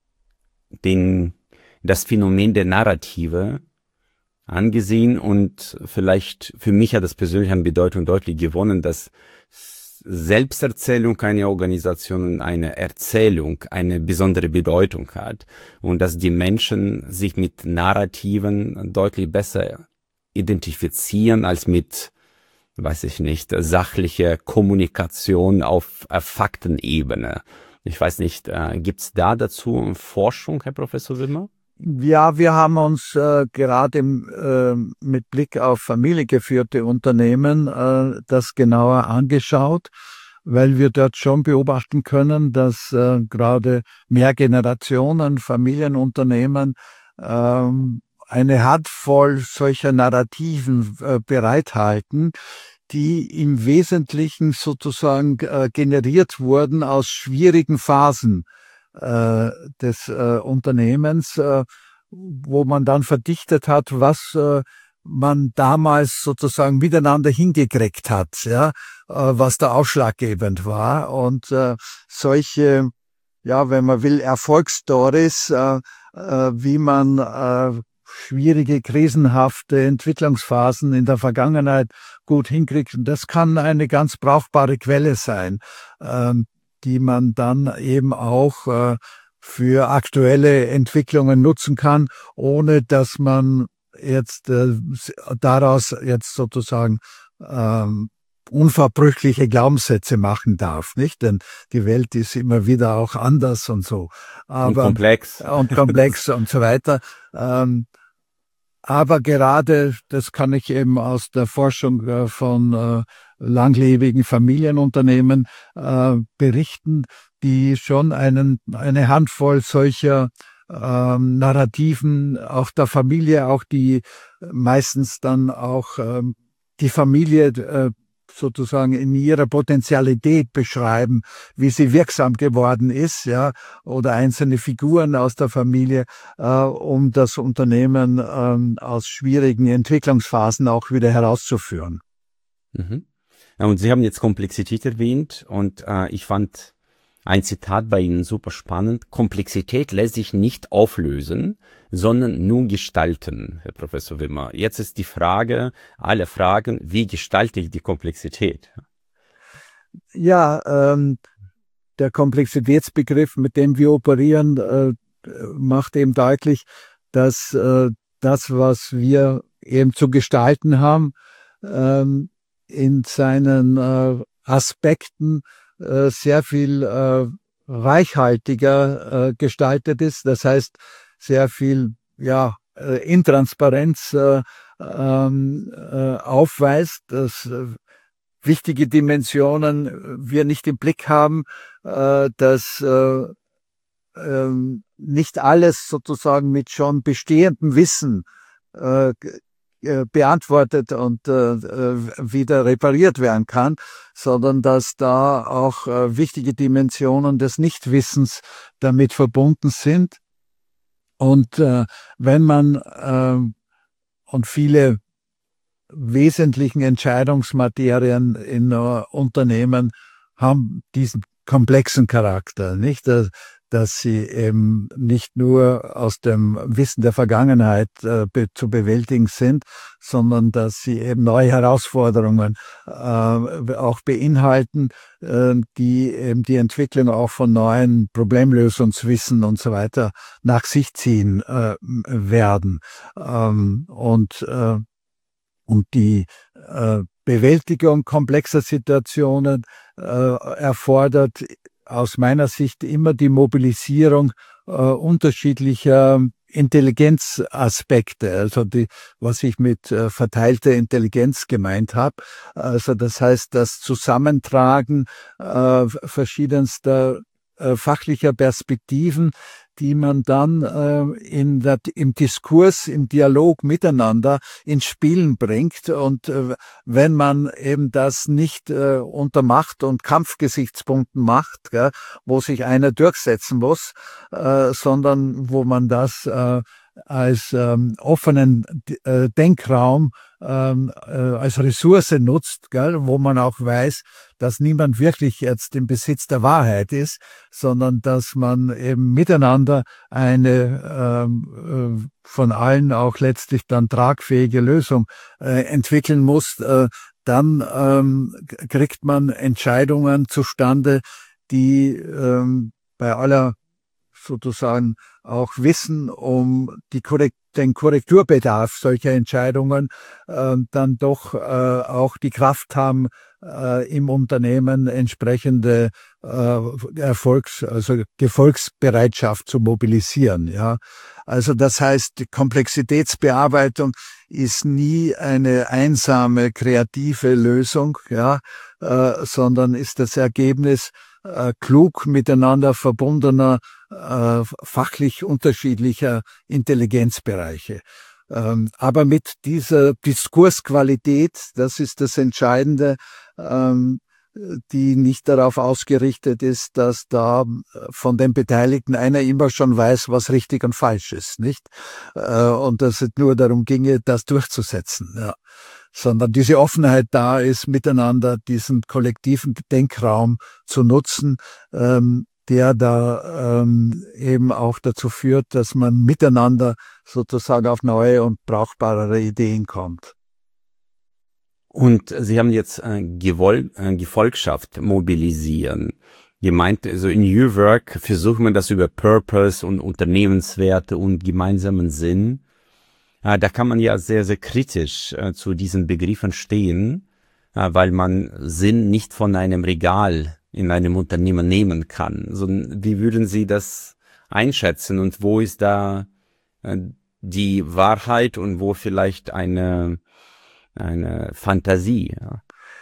den, das Phänomen der Narrative angesehen und vielleicht für mich hat das persönlich an Bedeutung deutlich gewonnen, dass Selbsterzählung einer Organisation und eine Erzählung eine besondere Bedeutung hat und dass die Menschen sich mit Narrativen deutlich besser identifizieren als mit, weiß ich nicht, sachlicher Kommunikation auf äh, Faktenebene. Ich weiß nicht, äh, gibt es da dazu Forschung, Herr Professor Wimmer? Ja, wir haben uns äh, gerade im, äh, mit Blick auf familiengeführte Unternehmen äh, das genauer angeschaut, weil wir dort schon beobachten können, dass äh, gerade Mehrgenerationen Familienunternehmen äh, eine Handvoll solcher Narrativen äh, bereithalten, die im Wesentlichen sozusagen äh, generiert wurden aus schwierigen Phasen des äh, Unternehmens, äh, wo man dann verdichtet hat, was äh, man damals sozusagen miteinander hingekriegt hat, ja, äh, was da ausschlaggebend war. Und äh, solche, ja, wenn man will, Erfolgsstories, äh, äh, wie man äh, schwierige, krisenhafte Entwicklungsphasen in der Vergangenheit gut hinkriegt, und das kann eine ganz brauchbare Quelle sein, ähm, die man dann eben auch äh, für aktuelle Entwicklungen nutzen kann, ohne dass man jetzt äh, daraus jetzt sozusagen ähm, unverbrüchliche Glaubenssätze machen darf, nicht? Denn die Welt ist immer wieder auch anders und so. Aber, und komplex. Und komplex und so weiter. Ähm, aber gerade, das kann ich eben aus der Forschung äh, von äh, langlebigen Familienunternehmen äh, berichten, die schon einen, eine Handvoll solcher ähm, Narrativen auch der Familie, auch die meistens dann auch ähm, die Familie äh, sozusagen in ihrer Potentialität beschreiben, wie sie wirksam geworden ist, ja, oder einzelne Figuren aus der Familie, äh, um das Unternehmen ähm, aus schwierigen Entwicklungsphasen auch wieder herauszuführen. Mhm. Ja, und Sie haben jetzt Komplexität erwähnt und äh, ich fand ein Zitat bei Ihnen super spannend. Komplexität lässt sich nicht auflösen, sondern nur gestalten, Herr Professor Wimmer. Jetzt ist die Frage, alle Fragen, wie gestalte ich die Komplexität? Ja, ähm, der Komplexitätsbegriff, mit dem wir operieren, äh, macht eben deutlich, dass äh, das, was wir eben zu gestalten haben, ähm, in seinen äh, Aspekten äh, sehr viel äh, reichhaltiger äh, gestaltet ist. Das heißt, sehr viel ja, äh, Intransparenz äh, ähm, äh, aufweist, dass äh, wichtige Dimensionen wir nicht im Blick haben, äh, dass äh, äh, nicht alles sozusagen mit schon bestehendem Wissen äh, beantwortet und äh, wieder repariert werden kann, sondern dass da auch äh, wichtige Dimensionen des Nichtwissens damit verbunden sind. Und äh, wenn man äh, und viele wesentlichen Entscheidungsmaterien in uh, Unternehmen haben diesen komplexen Charakter, nicht? dass sie eben nicht nur aus dem Wissen der Vergangenheit äh, be zu bewältigen sind, sondern dass sie eben neue Herausforderungen äh, auch beinhalten, äh, die eben die Entwicklung auch von neuen Problemlösungswissen und so weiter nach sich ziehen äh, werden. Ähm, und, äh, und die äh, Bewältigung komplexer Situationen äh, erfordert aus meiner Sicht immer die Mobilisierung äh, unterschiedlicher Intelligenzaspekte, also die, was ich mit äh, verteilter Intelligenz gemeint habe. Also das heißt, das Zusammentragen äh, verschiedenster äh, fachlicher Perspektiven, die man dann äh, in der, im Diskurs, im Dialog miteinander ins Spielen bringt. Und äh, wenn man eben das nicht äh, unter Macht- und Kampfgesichtspunkten macht, gell, wo sich einer durchsetzen muss, äh, sondern wo man das äh, als ähm, offenen äh, Denkraum ähm, äh, als Ressource nutzt, gell, wo man auch weiß, dass niemand wirklich jetzt im Besitz der Wahrheit ist, sondern dass man eben miteinander eine ähm, äh, von allen auch letztlich dann tragfähige Lösung äh, entwickeln muss, äh, dann ähm, kriegt man Entscheidungen zustande, die ähm, bei aller sozusagen auch Wissen um die Korrekt, den Korrekturbedarf solcher Entscheidungen äh, dann doch äh, auch die Kraft haben, äh, im Unternehmen entsprechende äh, Erfolgs-, also Gefolgsbereitschaft zu mobilisieren. Ja, also das heißt, die Komplexitätsbearbeitung ist nie eine einsame kreative Lösung, ja, äh, sondern ist das Ergebnis äh, klug miteinander verbundener äh, fachlich unterschiedlicher Intelligenzbereiche. Ähm, aber mit dieser Diskursqualität, das ist das Entscheidende, ähm, die nicht darauf ausgerichtet ist, dass da von den Beteiligten einer immer schon weiß, was richtig und falsch ist, nicht? Äh, und dass es nur darum ginge, das durchzusetzen, ja. Sondern diese Offenheit da ist, miteinander diesen kollektiven Denkraum zu nutzen, ähm, der da ähm, eben auch dazu führt, dass man miteinander sozusagen auf neue und brauchbarere Ideen kommt. Und Sie haben jetzt äh, Gewol äh, Gefolgschaft mobilisieren gemeint. Also in New Work versucht man das über Purpose und Unternehmenswerte und gemeinsamen Sinn. Äh, da kann man ja sehr, sehr kritisch äh, zu diesen Begriffen stehen, äh, weil man Sinn nicht von einem Regal in einem Unternehmen nehmen kann. Also, wie würden Sie das einschätzen und wo ist da äh, die Wahrheit und wo vielleicht eine eine Fantasie? Ja,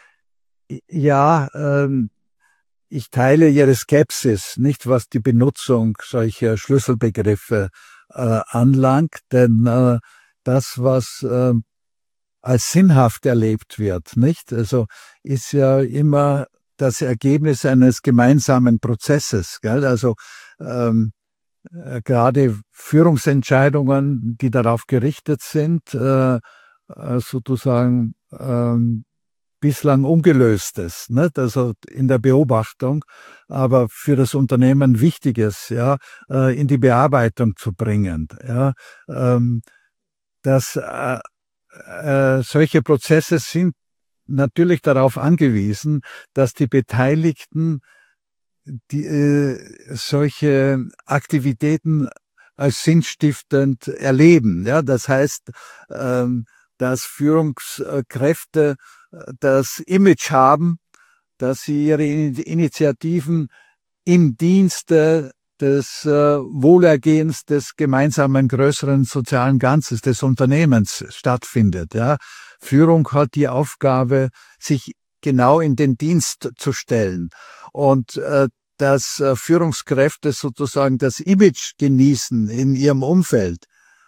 ja ähm, ich teile Ihre Skepsis, nicht was die Benutzung solcher Schlüsselbegriffe äh, anlangt, denn äh, das, was äh, als sinnhaft erlebt wird, nicht? Also ist ja immer das Ergebnis eines gemeinsamen Prozesses, gell? Also ähm, äh, gerade Führungsentscheidungen, die darauf gerichtet sind, äh, äh, sozusagen ähm, bislang Ungelöstes, nicht? Also in der Beobachtung, aber für das Unternehmen Wichtiges, ja, äh, in die Bearbeitung zu bringen, ja, ähm, dass äh, äh, solche Prozesse sind natürlich darauf angewiesen, dass die Beteiligten die äh, solche Aktivitäten als sinnstiftend erleben. Ja, das heißt, ähm, dass Führungskräfte das Image haben, dass sie ihre Initiativen im Dienste des äh, Wohlergehens des gemeinsamen größeren sozialen Ganzes des Unternehmens stattfindet. Ja. Führung hat die Aufgabe, sich genau in den Dienst zu stellen und äh, dass äh, Führungskräfte sozusagen das Image genießen in ihrem Umfeld,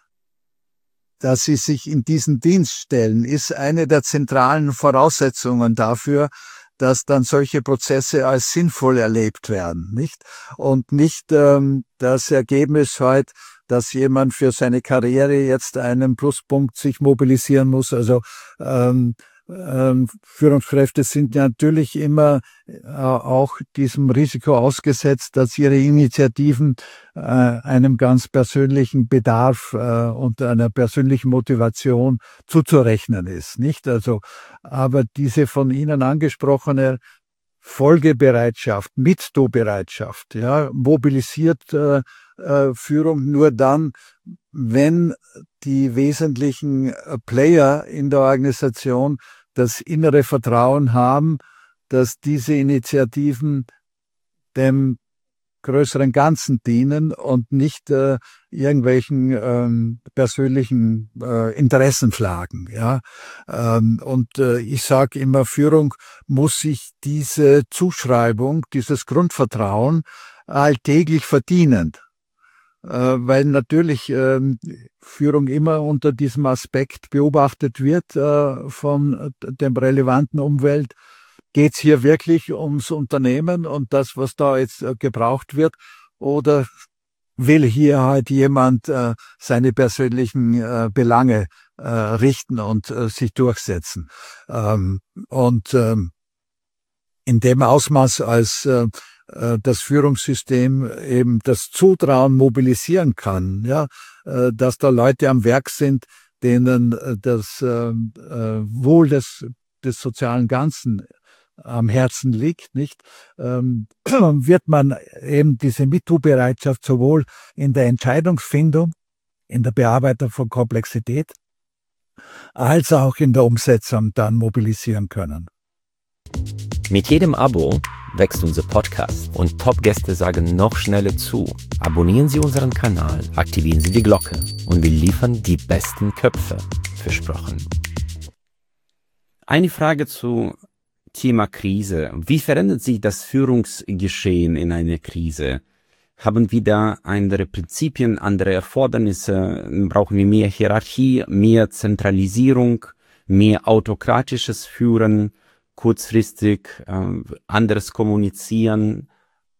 dass sie sich in diesen Dienst stellen, ist eine der zentralen Voraussetzungen dafür, dass dann solche Prozesse als sinnvoll erlebt werden, nicht? Und nicht ähm, das Ergebnis halt, dass jemand für seine Karriere jetzt einen Pluspunkt sich mobilisieren muss, also ähm, ähm, Führungskräfte sind ja natürlich immer äh, auch diesem Risiko ausgesetzt, dass ihre Initiativen äh, einem ganz persönlichen Bedarf äh, und einer persönlichen Motivation zuzurechnen ist, nicht? Also, aber diese von Ihnen angesprochene Folgebereitschaft, Mittu-Bereitschaft, ja, mobilisiert äh, äh, Führung nur dann, wenn die wesentlichen Player in der Organisation das innere Vertrauen haben, dass diese Initiativen dem größeren Ganzen dienen und nicht äh, irgendwelchen ähm, persönlichen äh, Interessenflagen. Ja? Ähm, und äh, ich sage immer, Führung muss sich diese Zuschreibung, dieses Grundvertrauen alltäglich verdienen. Weil natürlich ähm, Führung immer unter diesem Aspekt beobachtet wird äh, von dem relevanten Umfeld. Geht es hier wirklich ums Unternehmen und das, was da jetzt äh, gebraucht wird, oder will hier halt jemand äh, seine persönlichen äh, Belange äh, richten und äh, sich durchsetzen? Ähm, und ähm, in dem Ausmaß, als äh, das Führungssystem eben das Zutrauen mobilisieren kann, ja, dass da Leute am Werk sind, denen das äh, Wohl des, des sozialen Ganzen am Herzen liegt, nicht, ähm, wird man eben diese Mittu-Bereitschaft sowohl in der Entscheidungsfindung, in der Bearbeitung von Komplexität, als auch in der Umsetzung dann mobilisieren können. Mit jedem Abo wächst unser Podcast und Top-Gäste sagen noch schneller zu. Abonnieren Sie unseren Kanal, aktivieren Sie die Glocke und wir liefern die besten Köpfe. Versprochen. Eine Frage zu Thema Krise. Wie verändert sich das Führungsgeschehen in einer Krise? Haben wir da andere Prinzipien, andere Erfordernisse? Brauchen wir mehr Hierarchie, mehr Zentralisierung, mehr autokratisches Führen? Kurzfristig äh, anderes Kommunizieren?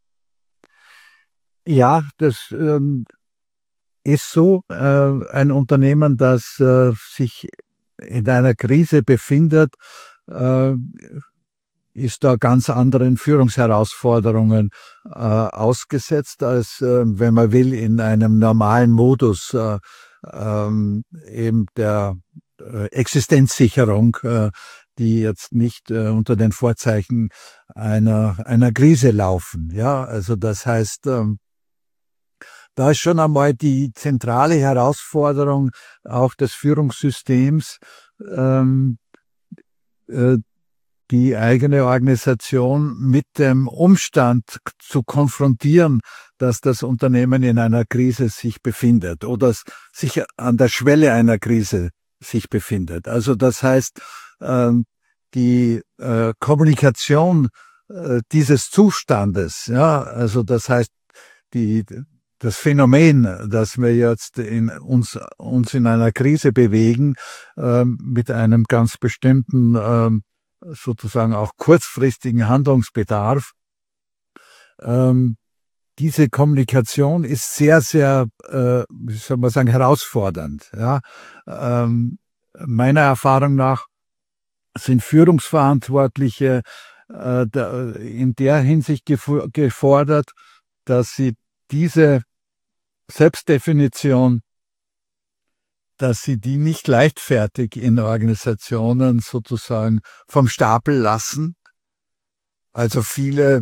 Ja, das ähm, ist so. Äh, ein Unternehmen, das äh, sich in einer Krise befindet, äh, ist da ganz anderen Führungsherausforderungen äh, ausgesetzt, als, äh, wenn man will, in einem normalen Modus äh, ähm, eben der äh, Existenzsicherung, äh, die jetzt nicht äh, unter den Vorzeichen einer, einer Krise laufen. Ja, also das heißt, ähm, da ist schon einmal die zentrale Herausforderung auch des Führungssystems, ähm, äh, die eigene Organisation mit dem Umstand zu konfrontieren, dass das Unternehmen in einer Krise sich befindet oder sich an der Schwelle einer Krise sich befindet. Also das heißt, die äh, Kommunikation äh, dieses Zustandes, ja, also das heißt, die, das Phänomen, dass wir jetzt in uns, uns in einer Krise bewegen, äh, mit einem ganz bestimmten, äh, sozusagen auch kurzfristigen Handlungsbedarf, ähm, diese Kommunikation ist sehr, sehr, äh, wie soll man sagen, herausfordernd. Ja? Ähm, meiner Erfahrung nach sind Führungsverantwortliche äh, da, in der Hinsicht gef- gefordert, dass sie diese Selbstdefinition, dass sie die nicht leichtfertig in Organisationen sozusagen vom Stapel lassen. Also viele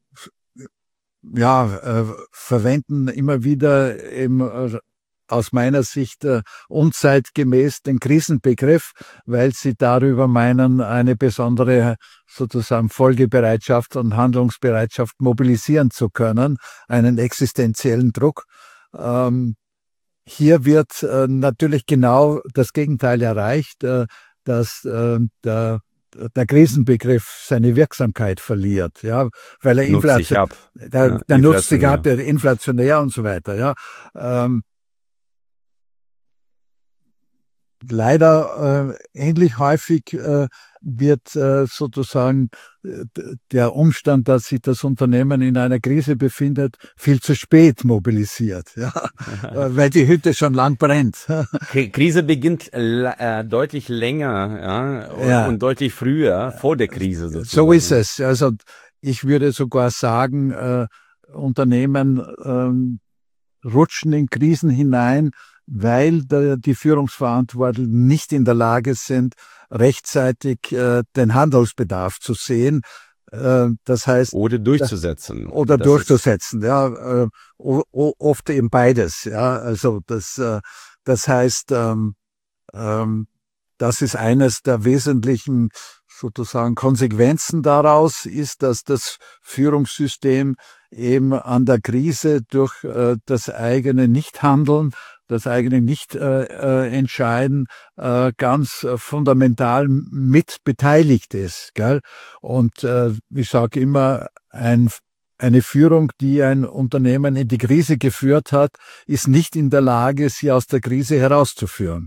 ja, äh, verwenden immer wieder eben äh, aus meiner Sicht äh, unzeitgemäß den Krisenbegriff, weil sie darüber meinen, eine besondere sozusagen Folgebereitschaft und Handlungsbereitschaft mobilisieren zu können, einen existenziellen Druck. Ähm, hier wird äh, natürlich genau das Gegenteil erreicht, äh, dass äh, der der Krisenbegriff seine Wirksamkeit verliert, ja, weil er Nutzt sich Inflation, ab. der, Ja, der nutzt sich ab, inflationär. der inflationär und so weiter, ja. Ähm, leider äh, ähnlich häufig äh, wird äh, sozusagen äh, der Umstand, dass sich das Unternehmen in einer Krise befindet, viel zu spät mobilisiert, ja, äh, weil die Hütte schon lang brennt. Krise beginnt äh, deutlich länger, ja, und, Ja. und deutlich früher, vor der Krise sozusagen. So ist es. Also ich würde sogar sagen, äh, Unternehmen ähm, rutschen in Krisen hinein, weil der, die Führungsverantwortlichen nicht in der Lage sind, rechtzeitig äh, den Handlungsbedarf zu sehen. Äh, das heißt oder durchzusetzen. Oder das durchzusetzen. Ja, äh, o, o, oft eben beides. Ja, also das, äh, das heißt, ähm, ähm, das ist eines der wesentlichen sozusagen Konsequenzen daraus, ist, dass das Führungssystem eben an der Krise durch äh, das eigene Nichthandeln, das eigene Nicht-Entscheiden äh, äh, ganz äh, fundamental mit beteiligt ist. Gell? Und äh, ich sage immer, ein, eine Führung, die ein Unternehmen in die Krise geführt hat, ist nicht in der Lage, sie aus der Krise herauszuführen.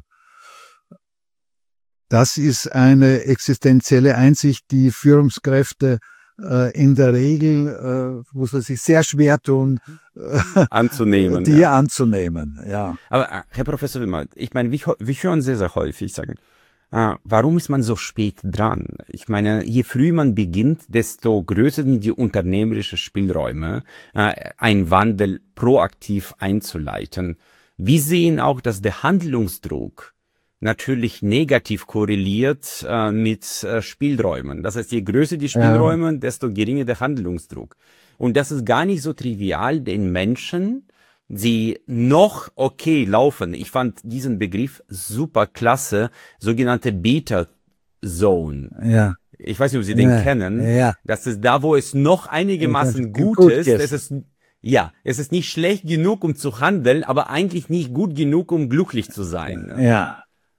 Das ist eine existenzielle Einsicht, die Führungskräfte äh, in der Regel, äh, wo sie sich sehr schwer tun, äh, anzunehmen. die ja. anzunehmen. Ja. Aber Herr Professor Wimmer, ich meine, wir, wir hören sehr, sehr häufig sagen, ah, warum ist man so spät dran? Ich meine, je früher man beginnt, desto größer sind die unternehmerischen Spielräume, äh, einen Wandel proaktiv einzuleiten. Wir sehen auch, dass der Handlungsdruck natürlich negativ korreliert äh, mit äh, Spielräumen. Das heißt, je größer die Spielräume, ja. desto geringer der Handlungsdruck. Und das ist gar nicht so trivial, den Menschen, die noch okay laufen. Ich fand diesen Begriff super klasse, sogenannte Beta-Zone. Ja. Ich weiß nicht, ob Sie den ja. kennen. Ja. Das ist da, wo es noch einigermaßen gut, gut ist. Es ist Ja, es ist nicht schlecht genug, um zu handeln, aber eigentlich nicht gut genug, um glücklich zu sein. Ja.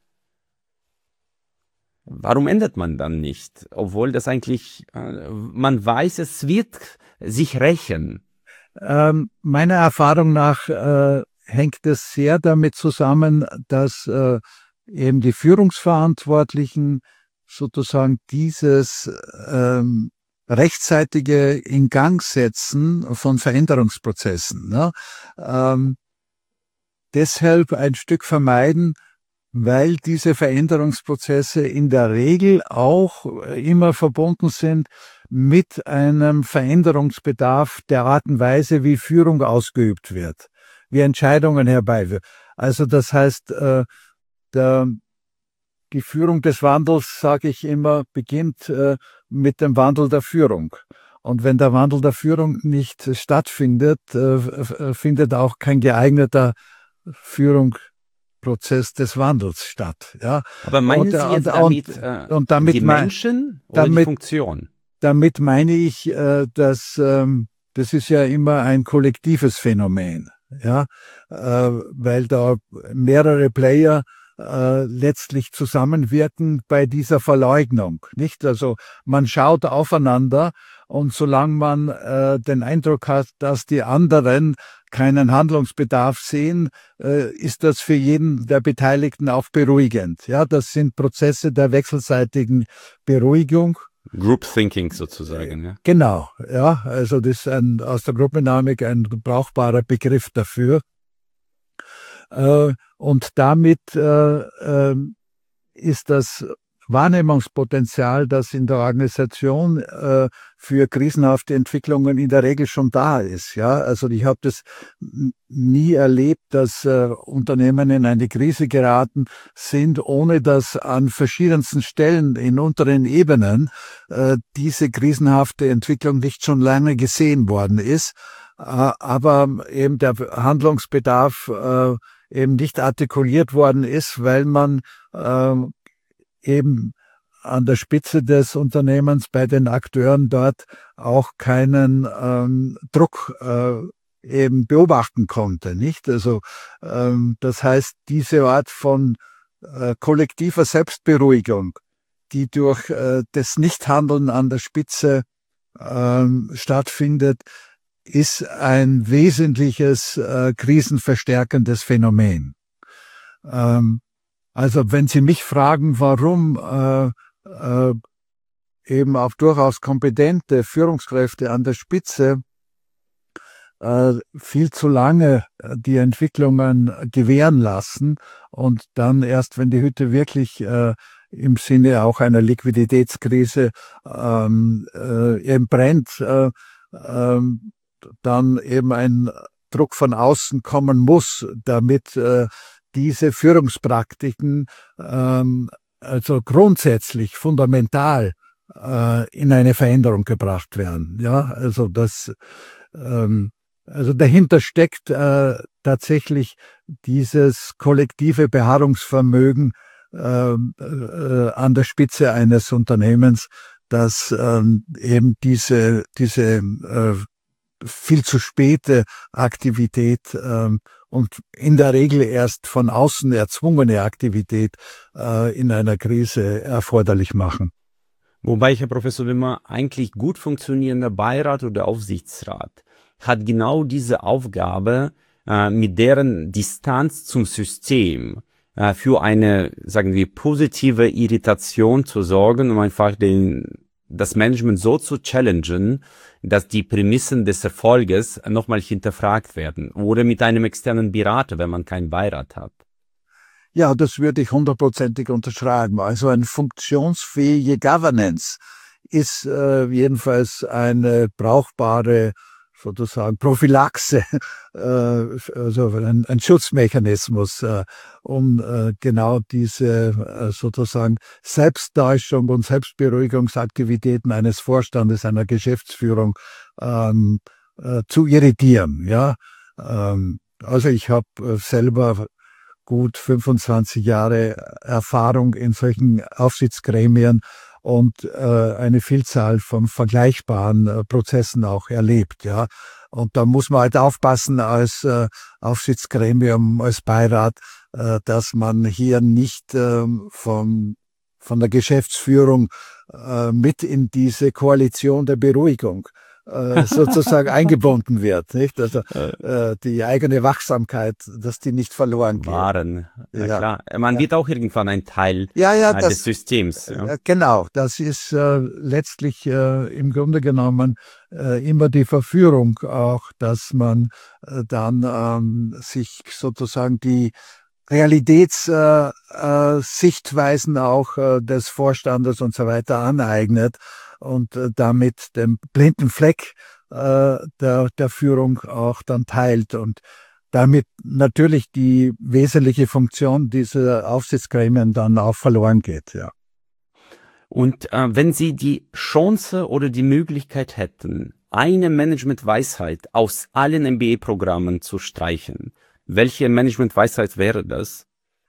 Warum ändert man dann nicht? Obwohl das eigentlich, äh, man weiß, es wird sich rächen. Ähm, meiner Erfahrung nach äh, hängt es sehr damit zusammen, dass äh, eben die Führungsverantwortlichen sozusagen dieses ähm, rechtzeitige Ingangsetzen von Veränderungsprozessen, ne? ähm, deshalb ein Stück vermeiden, weil diese Veränderungsprozesse in der Regel auch immer verbunden sind mit einem Veränderungsbedarf der Art und Weise, wie Führung ausgeübt wird, wie Entscheidungen herbeiführen. Also das heißt, äh, der, die Führung des Wandels, sage ich immer, beginnt äh, mit dem Wandel der Führung. Und wenn der Wandel der Führung nicht stattfindet, äh, findet auch kein geeigneter Führung Prozess des Wandels statt. Ja. Aber meinen und, Sie jetzt und, damit, und, äh, und damit die Menschen oder damit, die Funktion? Damit meine ich, äh, dass ähm, das ist ja immer ein kollektives Phänomen, ja, äh, weil da mehrere Player äh, letztlich zusammenwirken bei dieser Verleugnung, nicht? Also man schaut aufeinander und solange man äh, den Eindruck hat, dass die anderen keinen Handlungsbedarf sehen, äh, ist das für jeden der Beteiligten auch beruhigend. Ja, das sind Prozesse der wechselseitigen Beruhigung. Group Thinking sozusagen, ja. Genau, ja, also das ist ein, aus der Gruppendynamik ein brauchbarer Begriff dafür. Äh, und damit äh, äh, ist das Wahrnehmungspotenzial, das in der Organisation äh, für krisenhafte Entwicklungen in der Regel schon da ist. Ja, also ich habe das nie erlebt, dass äh, Unternehmen in eine Krise geraten sind, ohne dass an verschiedensten Stellen in unteren Ebenen äh, diese krisenhafte Entwicklung nicht schon lange gesehen worden ist, äh, aber eben der Handlungsbedarf äh, eben nicht artikuliert worden ist, weil man äh, eben an der Spitze des Unternehmens bei den Akteuren dort auch keinen ähm, Druck äh, eben beobachten konnte, nicht? Also ähm, das heißt, diese Art von äh, kollektiver Selbstberuhigung, die durch äh, das Nichthandeln an der Spitze ähm, stattfindet, ist ein wesentliches äh, krisenverstärkendes Phänomen. Ähm, Also wenn Sie mich fragen, warum äh, äh, eben auch durchaus kompetente Führungskräfte an der Spitze äh, viel zu lange die Entwicklungen gewähren lassen und dann erst, wenn die Hütte wirklich äh, im Sinne auch einer Liquiditätskrise ähm, äh, eben brennt, äh, äh, dann eben ein Druck von außen kommen muss, damit äh, diese Führungspraktiken ähm, also grundsätzlich, fundamental äh, in eine Veränderung gebracht werden. Ja, also das, ähm, also dahinter steckt äh, tatsächlich dieses kollektive Beharrungsvermögen äh, äh, an der Spitze eines Unternehmens, das ähm, eben diese diese äh, viel zu späte Aktivität ähm, und in der Regel erst von außen erzwungene Aktivität äh, in einer Krise erforderlich machen. Wobei, Herr Professor Wimmer, eigentlich gut funktionierender Beirat oder Aufsichtsrat hat genau diese Aufgabe, äh, mit deren Distanz zum System äh, für eine, sagen wir, positive Irritation zu sorgen, um einfach den, das Management so zu challengen, dass die Prämissen des Erfolges nochmal hinterfragt werden. Oder mit einem externen Berater, wenn man keinen Beirat hat. Ja, das würde ich hundertprozentig unterschreiben. Also eine funktionsfähige Governance ist äh, jedenfalls eine brauchbare sozusagen Prophylaxe, äh, also ein, ein Schutzmechanismus, äh, um äh, genau diese äh, sozusagen Selbsttäuschung und Selbstberuhigungsaktivitäten eines Vorstandes, einer Geschäftsführung ähm, äh, zu irritieren. Ja, ähm, also ich habe äh, selber gut fünfundzwanzig Jahre Erfahrung in solchen Aufsichtsgremien und äh, eine Vielzahl von vergleichbaren äh, Prozessen auch erlebt, ja. Und da muss man halt aufpassen als äh, Aufsichtsgremium, als Beirat, äh, dass man hier nicht äh, von von der Geschäftsführung äh, mit in diese Koalition der Beruhigung äh, sozusagen eingebunden wird, nicht? Also äh, die eigene Wachsamkeit, dass die nicht verloren geht. Waren, na Ja. klar. Man Ja. wird auch irgendwann ein Teil Ja, ja, äh, das, des Systems. Ja. äh, genau. Das ist äh, letztlich äh, im Grunde genommen äh, immer die Verführung auch, dass man äh, dann ähm, sich sozusagen die Realitätssichtweisen äh, äh, Sichtweisen auch äh, des Vorstandes und so weiter aneignet und äh, damit den blinden Fleck äh, der, der Führung auch dann teilt und damit natürlich die wesentliche Funktion dieser Aufsichtsgremien dann auch verloren geht, ja. Und äh, wenn Sie die Chance oder die Möglichkeit hätten, eine Management-Weisheit aus allen M B A-Programmen zu streichen, welche Management-Weisheit wäre das?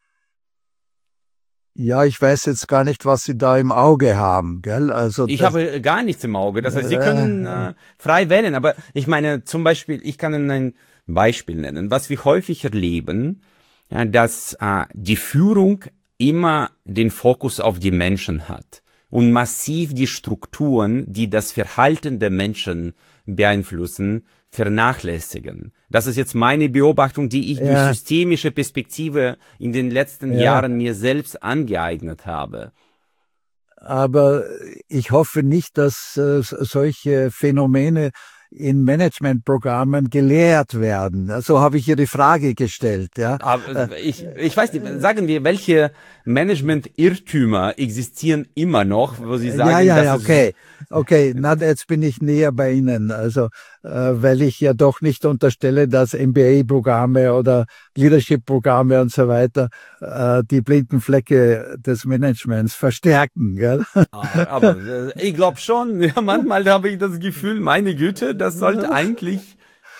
Ja, ich weiß jetzt gar nicht, was Sie da im Auge haben, gell? Also Ich das, habe gar nichts im Auge. Das heißt, Sie Äh, können äh, frei wählen. Aber ich meine, zum Beispiel, ich kann Ihnen ein Beispiel nennen, was wir häufig erleben, ja, dass äh, die Führung immer den Fokus auf die Menschen hat und massiv die Strukturen, die das Verhalten der Menschen beeinflussen, vernachlässigen. Das ist jetzt meine Beobachtung, die ich Ja. durch systemische Perspektive in den letzten Ja. Jahren mir selbst angeeignet habe. aber ich hoffe nicht, dass äh, solche Phänomene in Managementprogrammen gelehrt werden. So habe ich Ihre Frage gestellt, ja. Aber ich, ich weiß nicht, sagen wir, welche Management-Irrtümer existieren immer noch, wo Sie sagen, ja, ja, dass ja, es- okay. Okay, na, jetzt bin ich näher bei Ihnen. Also, äh, weil ich ja doch nicht unterstelle, dass M B A-Programme oder Leadership-Programme und so weiter äh, die blinden Flecke des Managements verstärken, gell? Ah, aber äh, ich glaube schon, ja, manchmal habe ich das Gefühl, meine Güte, das sollte eigentlich...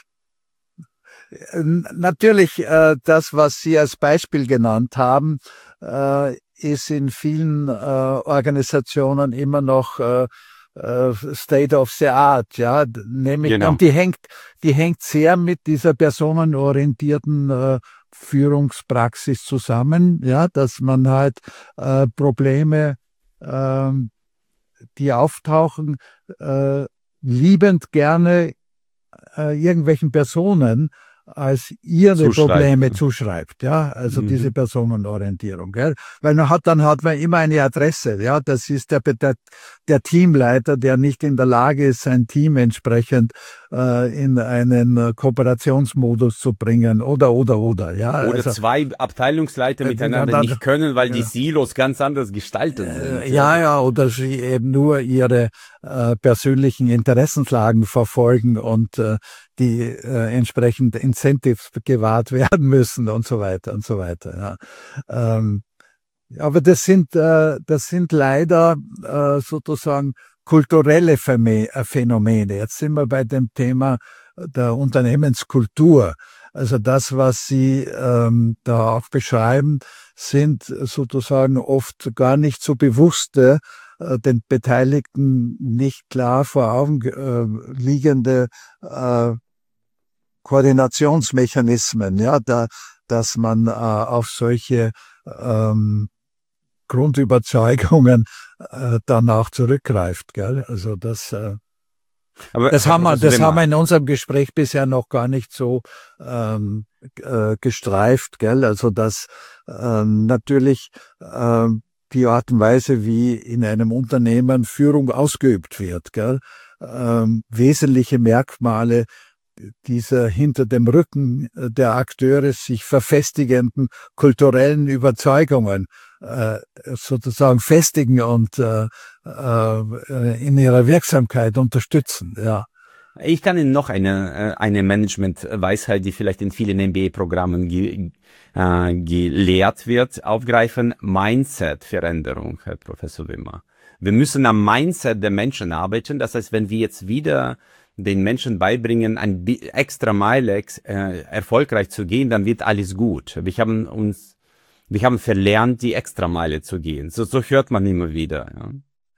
Natürlich, äh, das, was Sie als Beispiel genannt haben, äh, ist in vielen äh, Organisationen immer noch äh, äh, State of the Art, ja, nämlich, Genau. und die hängt, die hängt sehr mit dieser personenorientierten äh, Führungspraxis zusammen, ja, dass man halt äh, Probleme, äh, die auftauchen, äh, liebend gerne äh, irgendwelchen Personen als ihre Zuschreibt. Probleme zuschreibt, ja, also Mhm. diese Personenorientierung, gell? Weil man hat, dann hat man immer eine Adresse, ja, das ist der, der, der Teamleiter, der nicht in der Lage ist, sein Team entsprechend äh, in einen äh, Kooperationsmodus zu bringen, oder, oder, oder, ja. Oder also, zwei Abteilungsleiter äh, miteinander dann- nicht können, weil die ja. Silos ganz anders gestaltet sind. Äh, ja, ja, oder sie eben nur ihre äh, persönlichen Interessenslagen verfolgen und äh, die äh, entsprechend Incentives gewahrt werden müssen und so weiter und so weiter. Ja. Ähm, aber das sind, äh, das sind leider äh, sozusagen kulturelle Phäme- äh, Phänomene. Jetzt sind wir bei dem Thema der Unternehmenskultur. Also das, was Sie ähm, da auch beschreiben, sind sozusagen oft gar nicht so bewusste, äh, den Beteiligten nicht klar vor Augen äh, liegende äh, Koordinationsmechanismen, ja, da, dass man äh, auf solche ähm, Grundüberzeugungen äh, dann auch zurückgreift, gell? Also das, äh, Aber das Herr haben wir, Professor das haben wir Wimmer, in unserem Gespräch bisher noch gar nicht so ähm, äh, gestreift, gell? Also dass ähm, natürlich ähm, die Art und Weise, wie in einem Unternehmen Führung ausgeübt wird, gell? Ähm, wesentliche Merkmale dieser hinter dem Rücken der Akteure sich verfestigenden kulturellen Überzeugungen äh, sozusagen festigen und äh, äh, in ihrer Wirksamkeit unterstützen. Ja. ich kann Ihnen noch eine, äh, eine Management-Weisheit, die vielleicht in vielen M B A-Programmen ge, äh, gelehrt wird, aufgreifen. Mindset-Veränderung, Herr Professor Wimmer. Wir müssen am Mindset der Menschen arbeiten. Das heißt, wenn wir jetzt wieder den Menschen beibringen, ein extra Meile äh, erfolgreich zu gehen, dann wird alles gut. Wir haben uns, wir haben verlernt, die Extrameile zu gehen. So, so hört man immer wieder. Ja.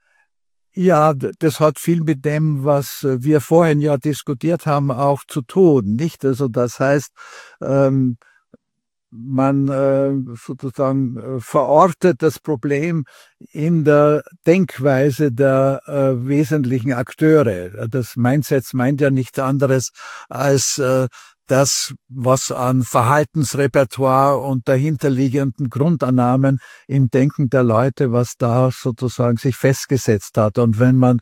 Ja, das hat viel mit dem, was wir vorhin ja diskutiert haben, auch zu tun, nicht? Also das heißt, ähm, man äh, sozusagen äh, verortet das Problem in der Denkweise der äh, wesentlichen Akteure. Das Mindset meint ja nichts anderes als äh, das, was an Verhaltensrepertoire und dahinterliegenden Grundannahmen im Denken der Leute, was da sozusagen sich festgesetzt hat. Und wenn man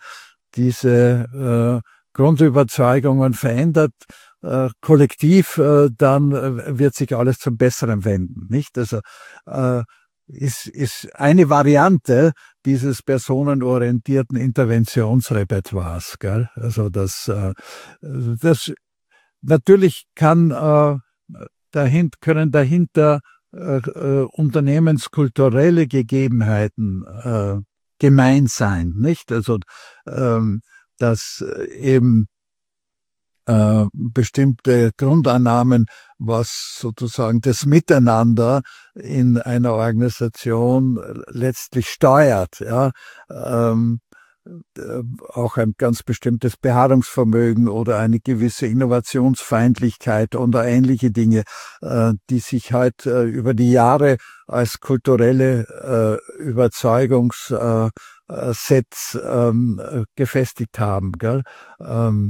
diese äh, Grundüberzeugungen verändert, äh, kollektiv, äh, dann äh, wird sich alles zum Besseren wenden, nicht? Also äh, ist, ist eine Variante dieses personenorientierten Interventionsrepertoires, gell? Also das, äh, das natürlich kann äh, dahin, können dahinter äh, äh, unternehmenskulturelle Gegebenheiten äh, gemeint sein, nicht? Also ähm, dass eben äh, bestimmte Grundannahmen, was sozusagen das Miteinander in einer Organisation letztlich steuert, ja, ähm, auch ein ganz bestimmtes Beharrungsvermögen oder eine gewisse Innovationsfeindlichkeit oder ähnliche Dinge, äh, die sich halt äh, über die Jahre als kulturelle äh, Überzeugungssets ähm, gefestigt haben, gell? Ähm,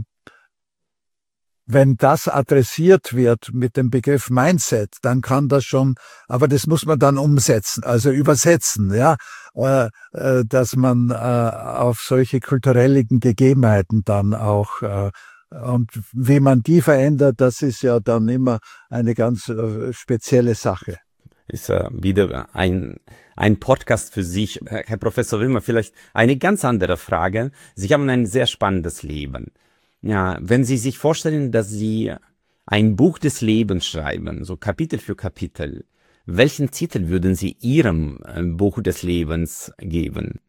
Wenn das adressiert wird mit dem Begriff Mindset, dann kann das schon, aber das muss man dann umsetzen, also übersetzen, ja, äh, äh, dass man äh, auf solche kulturellen Gegebenheiten dann auch, äh, und wie man die verändert, das ist ja dann immer eine ganz äh, spezielle Sache. Ist äh, wieder ein, ein Podcast für sich. Herr Professor Wimmer, vielleicht eine ganz andere Frage. Sie haben ein sehr spannendes Leben. Ja, wenn Sie sich vorstellen, dass Sie ein Buch des Lebens schreiben, so Kapitel für Kapitel, welchen Titel würden Sie Ihrem äh, Buch des Lebens geben?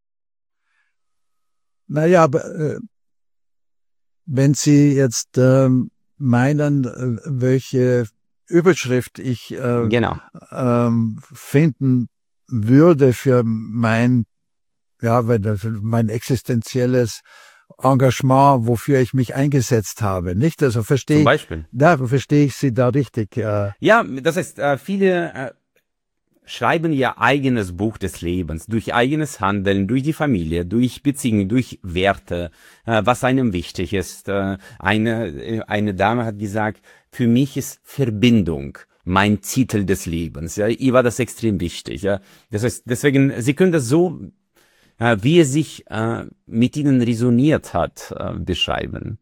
Naja, aber, äh, wenn Sie jetzt äh, meinen, äh, welche Überschrift ich äh, Genau. ähm, finden würde für mein, ja, mein existenzielles Engagement, wofür ich mich eingesetzt habe, nicht? Also verstehe, Zum Beispiel. da verstehe ich Sie da richtig. Äh. Ja, das heißt, äh, viele, äh, schreiben ihr eigenes Buch des Lebens, durch eigenes Handeln, durch die Familie, durch Beziehungen, durch Werte, äh, was einem wichtig ist. Äh, eine, eine Dame hat gesagt, für mich ist Verbindung mein Titel des Lebens. Ja, ihr war das extrem wichtig. Ja, das heißt, deswegen, Sie können das so, äh, wie es sich äh, mit Ihnen resoniert hat, äh, beschreiben.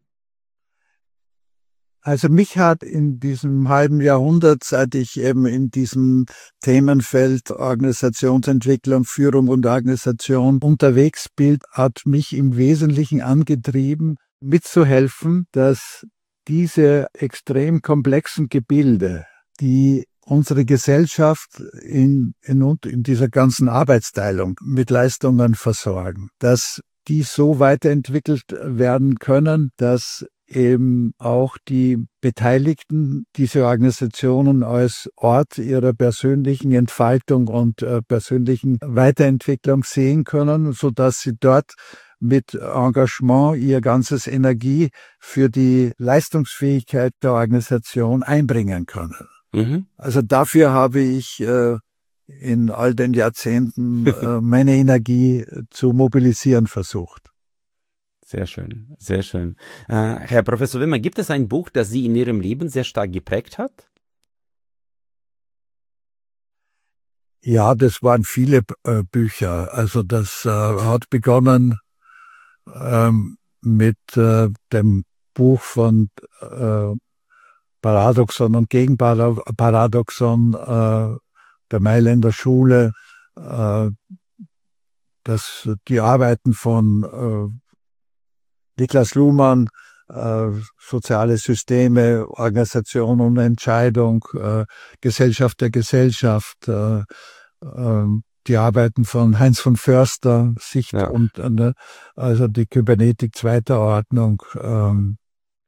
Also mich hat in diesem halben Jahrhundert, seit ich eben in diesem Themenfeld Organisationsentwicklung, Führung und Organisation unterwegs bin, hat mich im Wesentlichen angetrieben, mitzuhelfen, dass diese extrem komplexen Gebilde, die unsere Gesellschaft in, in, in dieser ganzen Arbeitsteilung mit Leistungen versorgen, dass die so weiterentwickelt werden können, dass eben auch die Beteiligten diese Organisationen als Ort ihrer persönlichen Entfaltung und äh, persönlichen Weiterentwicklung sehen können, so dass sie dort mit Engagement ihr ganzes Energie für die Leistungsfähigkeit der Organisation einbringen können. Mhm. Also dafür habe ich äh, in all den Jahrzehnten äh, meine Energie zu mobilisieren versucht. Sehr schön, sehr schön. Äh, Herr Professor Wimmer, gibt es ein Buch, das Sie in Ihrem Leben sehr stark geprägt hat? Ja, das waren viele äh, Bücher. Also das äh, hat begonnen ähm, mit äh, dem Buch von äh, Paradoxon und Gegenparadoxon äh, der Mailänder Schule, äh, das, die Arbeiten von äh, Niklas Luhmann, äh, soziale Systeme, Organisation und Entscheidung, äh, Gesellschaft der Gesellschaft, äh, äh, die Arbeiten von Heinz von Förster, Sicht ja. und äh, also die Kybernetik zweiter Ordnung. Ähm,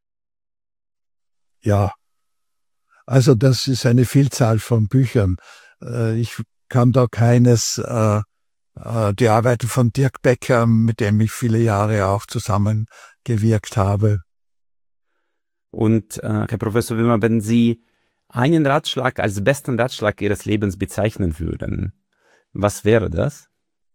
ja, also das ist eine Vielzahl von Büchern. Äh, ich kann da keines äh, die Arbeiten von Dirk Becker, mit dem ich viele Jahre auch zusammengewirkt habe. Und äh, Herr Professor Wimmer, wenn Sie einen Ratschlag als besten Ratschlag Ihres Lebens bezeichnen würden, was wäre das?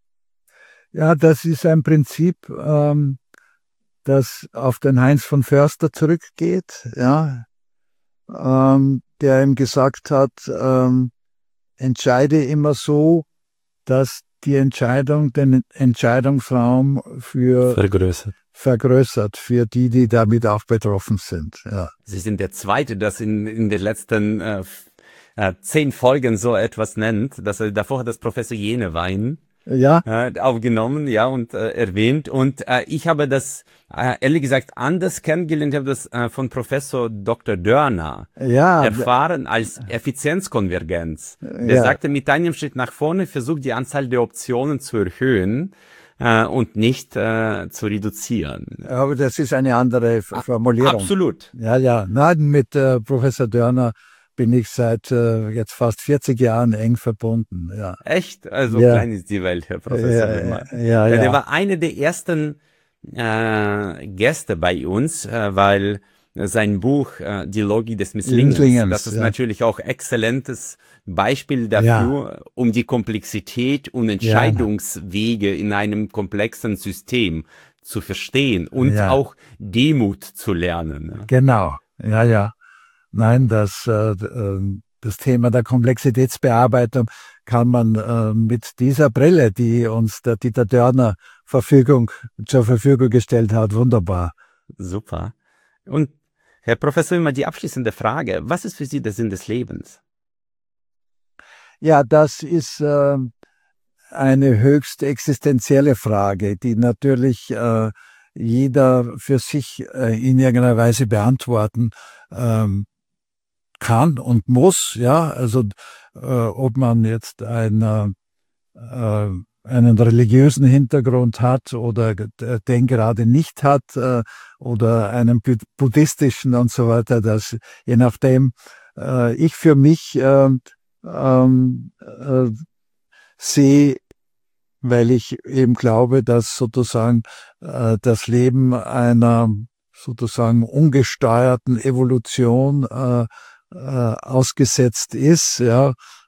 Ja, das ist ein Prinzip, ähm, das auf den Heinz von Förster zurückgeht, ja, ähm, der ihm gesagt hat, ähm, entscheide immer so, dass die Entscheidung den Entscheidungsraum für vergrößert. vergrößert für die, die damit auch betroffen sind. Ja. Sie sind der Zweite, das in, in den letzten äh, äh, zehn Folgen so etwas nennt. Das, äh, davor hat das Professor Jenewein ja. äh, aufgenommen, ja, und äh, erwähnt. Und äh, ich habe das, äh, ehrlich gesagt, anders kennengelernt. Ich habe das äh, von Professor Doktor Dörner ja. erfahren als Effizienzkonvergenz. Der ja. sagte, mit einem Schritt nach vorne versucht die Anzahl der Optionen zu erhöhen äh, und nicht äh, zu reduzieren. Aber das ist eine andere Formulierung. Absolut. Ja, ja. Nein, mit äh, Professor Dörner bin ich seit äh, jetzt fast vierzig Jahren eng verbunden. Ja. Echt? Also ja. klein ist die Welt, Herr Professor ja, Wimmer. Ja, ja, ja. Der war einer der ersten äh, Gäste bei uns, äh, weil sein Buch äh, Die Logik des Misslingens, Misslingens das ist ja. natürlich auch exzellentes Beispiel dafür, ja. um die Komplexität und Entscheidungswege ja. in einem komplexen System zu verstehen und ja. auch Demut zu lernen. Genau, ja, ja. Nein, das, äh, das Thema der Komplexitätsbearbeitung kann man äh, mit dieser Brille, die uns der Dieter Dörner Verfügung, zur Verfügung gestellt hat, wunderbar. Super. Und Herr Professor, immer die abschließende Frage. Was ist für Sie der Sinn des Lebens? Ja, das ist äh, eine höchst existenzielle Frage, die natürlich äh, jeder für sich äh, in irgendeiner Weise beantworten ähm, kann und muss, ja, also äh, ob man jetzt ein, äh, einen religiösen Hintergrund hat oder den gerade nicht hat äh, oder einen buddhistischen und so weiter, das je nachdem. Äh, ich für mich äh, ähm, äh, sehe, weil ich eben glaube, dass sozusagen äh, das Leben einer sozusagen ungesteuerten Evolution äh, äh, ausgesetzt ist, ja,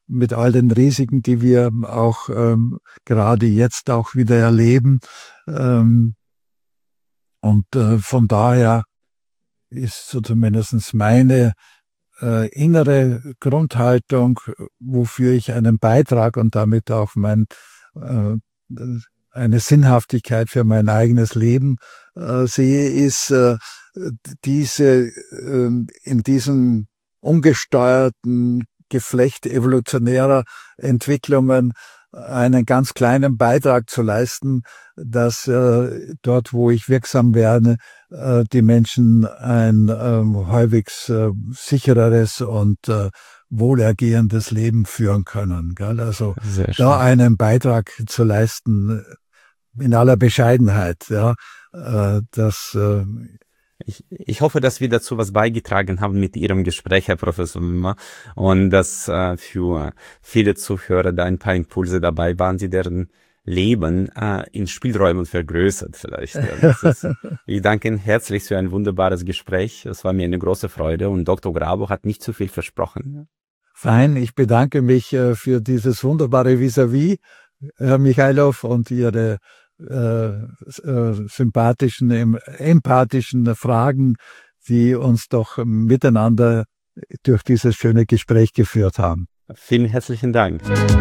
mit all den Risiken, die wir auch ähm, gerade jetzt auch wieder erleben. Ähm, und äh, von daher ist so zumindest meine äh, innere Grundhaltung, wofür ich einen Beitrag und damit auch mein äh, eine Sinnhaftigkeit für mein eigenes Leben äh, sehe, ist äh, diese äh, in diesem ungesteuerten Geflecht evolutionärer Entwicklungen einen ganz kleinen Beitrag zu leisten, dass äh, dort, wo ich wirksam werde, äh, die Menschen ein äh, halbwegs äh, sichereres und äh, wohlergehendes Leben führen können. Gell? Also da einen Beitrag zu leisten, in aller Bescheidenheit, ja, äh, das äh, Ich, ich hoffe, dass wir dazu was beigetragen haben mit Ihrem Gespräch, Herr Professor Wimmer, und dass äh, für viele Zuhörer da ein paar Impulse dabei waren, die deren Leben äh, in Spielräumen vergrößert vielleicht. Ja, das ist, ich danke Ihnen herzlich für ein wunderbares Gespräch. Es war mir eine große Freude und Doktor Grabow hat nicht zu viel versprochen. Fein, ich bedanke mich äh, für dieses wunderbare Vis-à-vis, Herr Michailov, und Ihre Äh, äh, sympathischen, em, empathischen Fragen, die uns doch miteinander durch dieses schöne Gespräch geführt haben. Vielen herzlichen Dank.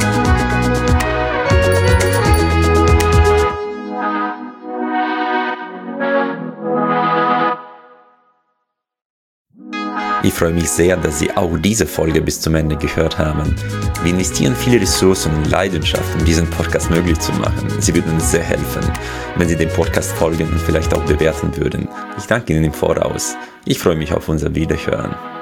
Ich freue mich sehr, dass Sie auch diese Folge bis zum Ende gehört haben. Wir investieren viele Ressourcen und Leidenschaft, um diesen Podcast möglich zu machen. Sie würden uns sehr helfen, wenn Sie dem Podcast folgen und vielleicht auch bewerten würden. Ich danke Ihnen im Voraus. Ich freue mich auf unser Wiederhören.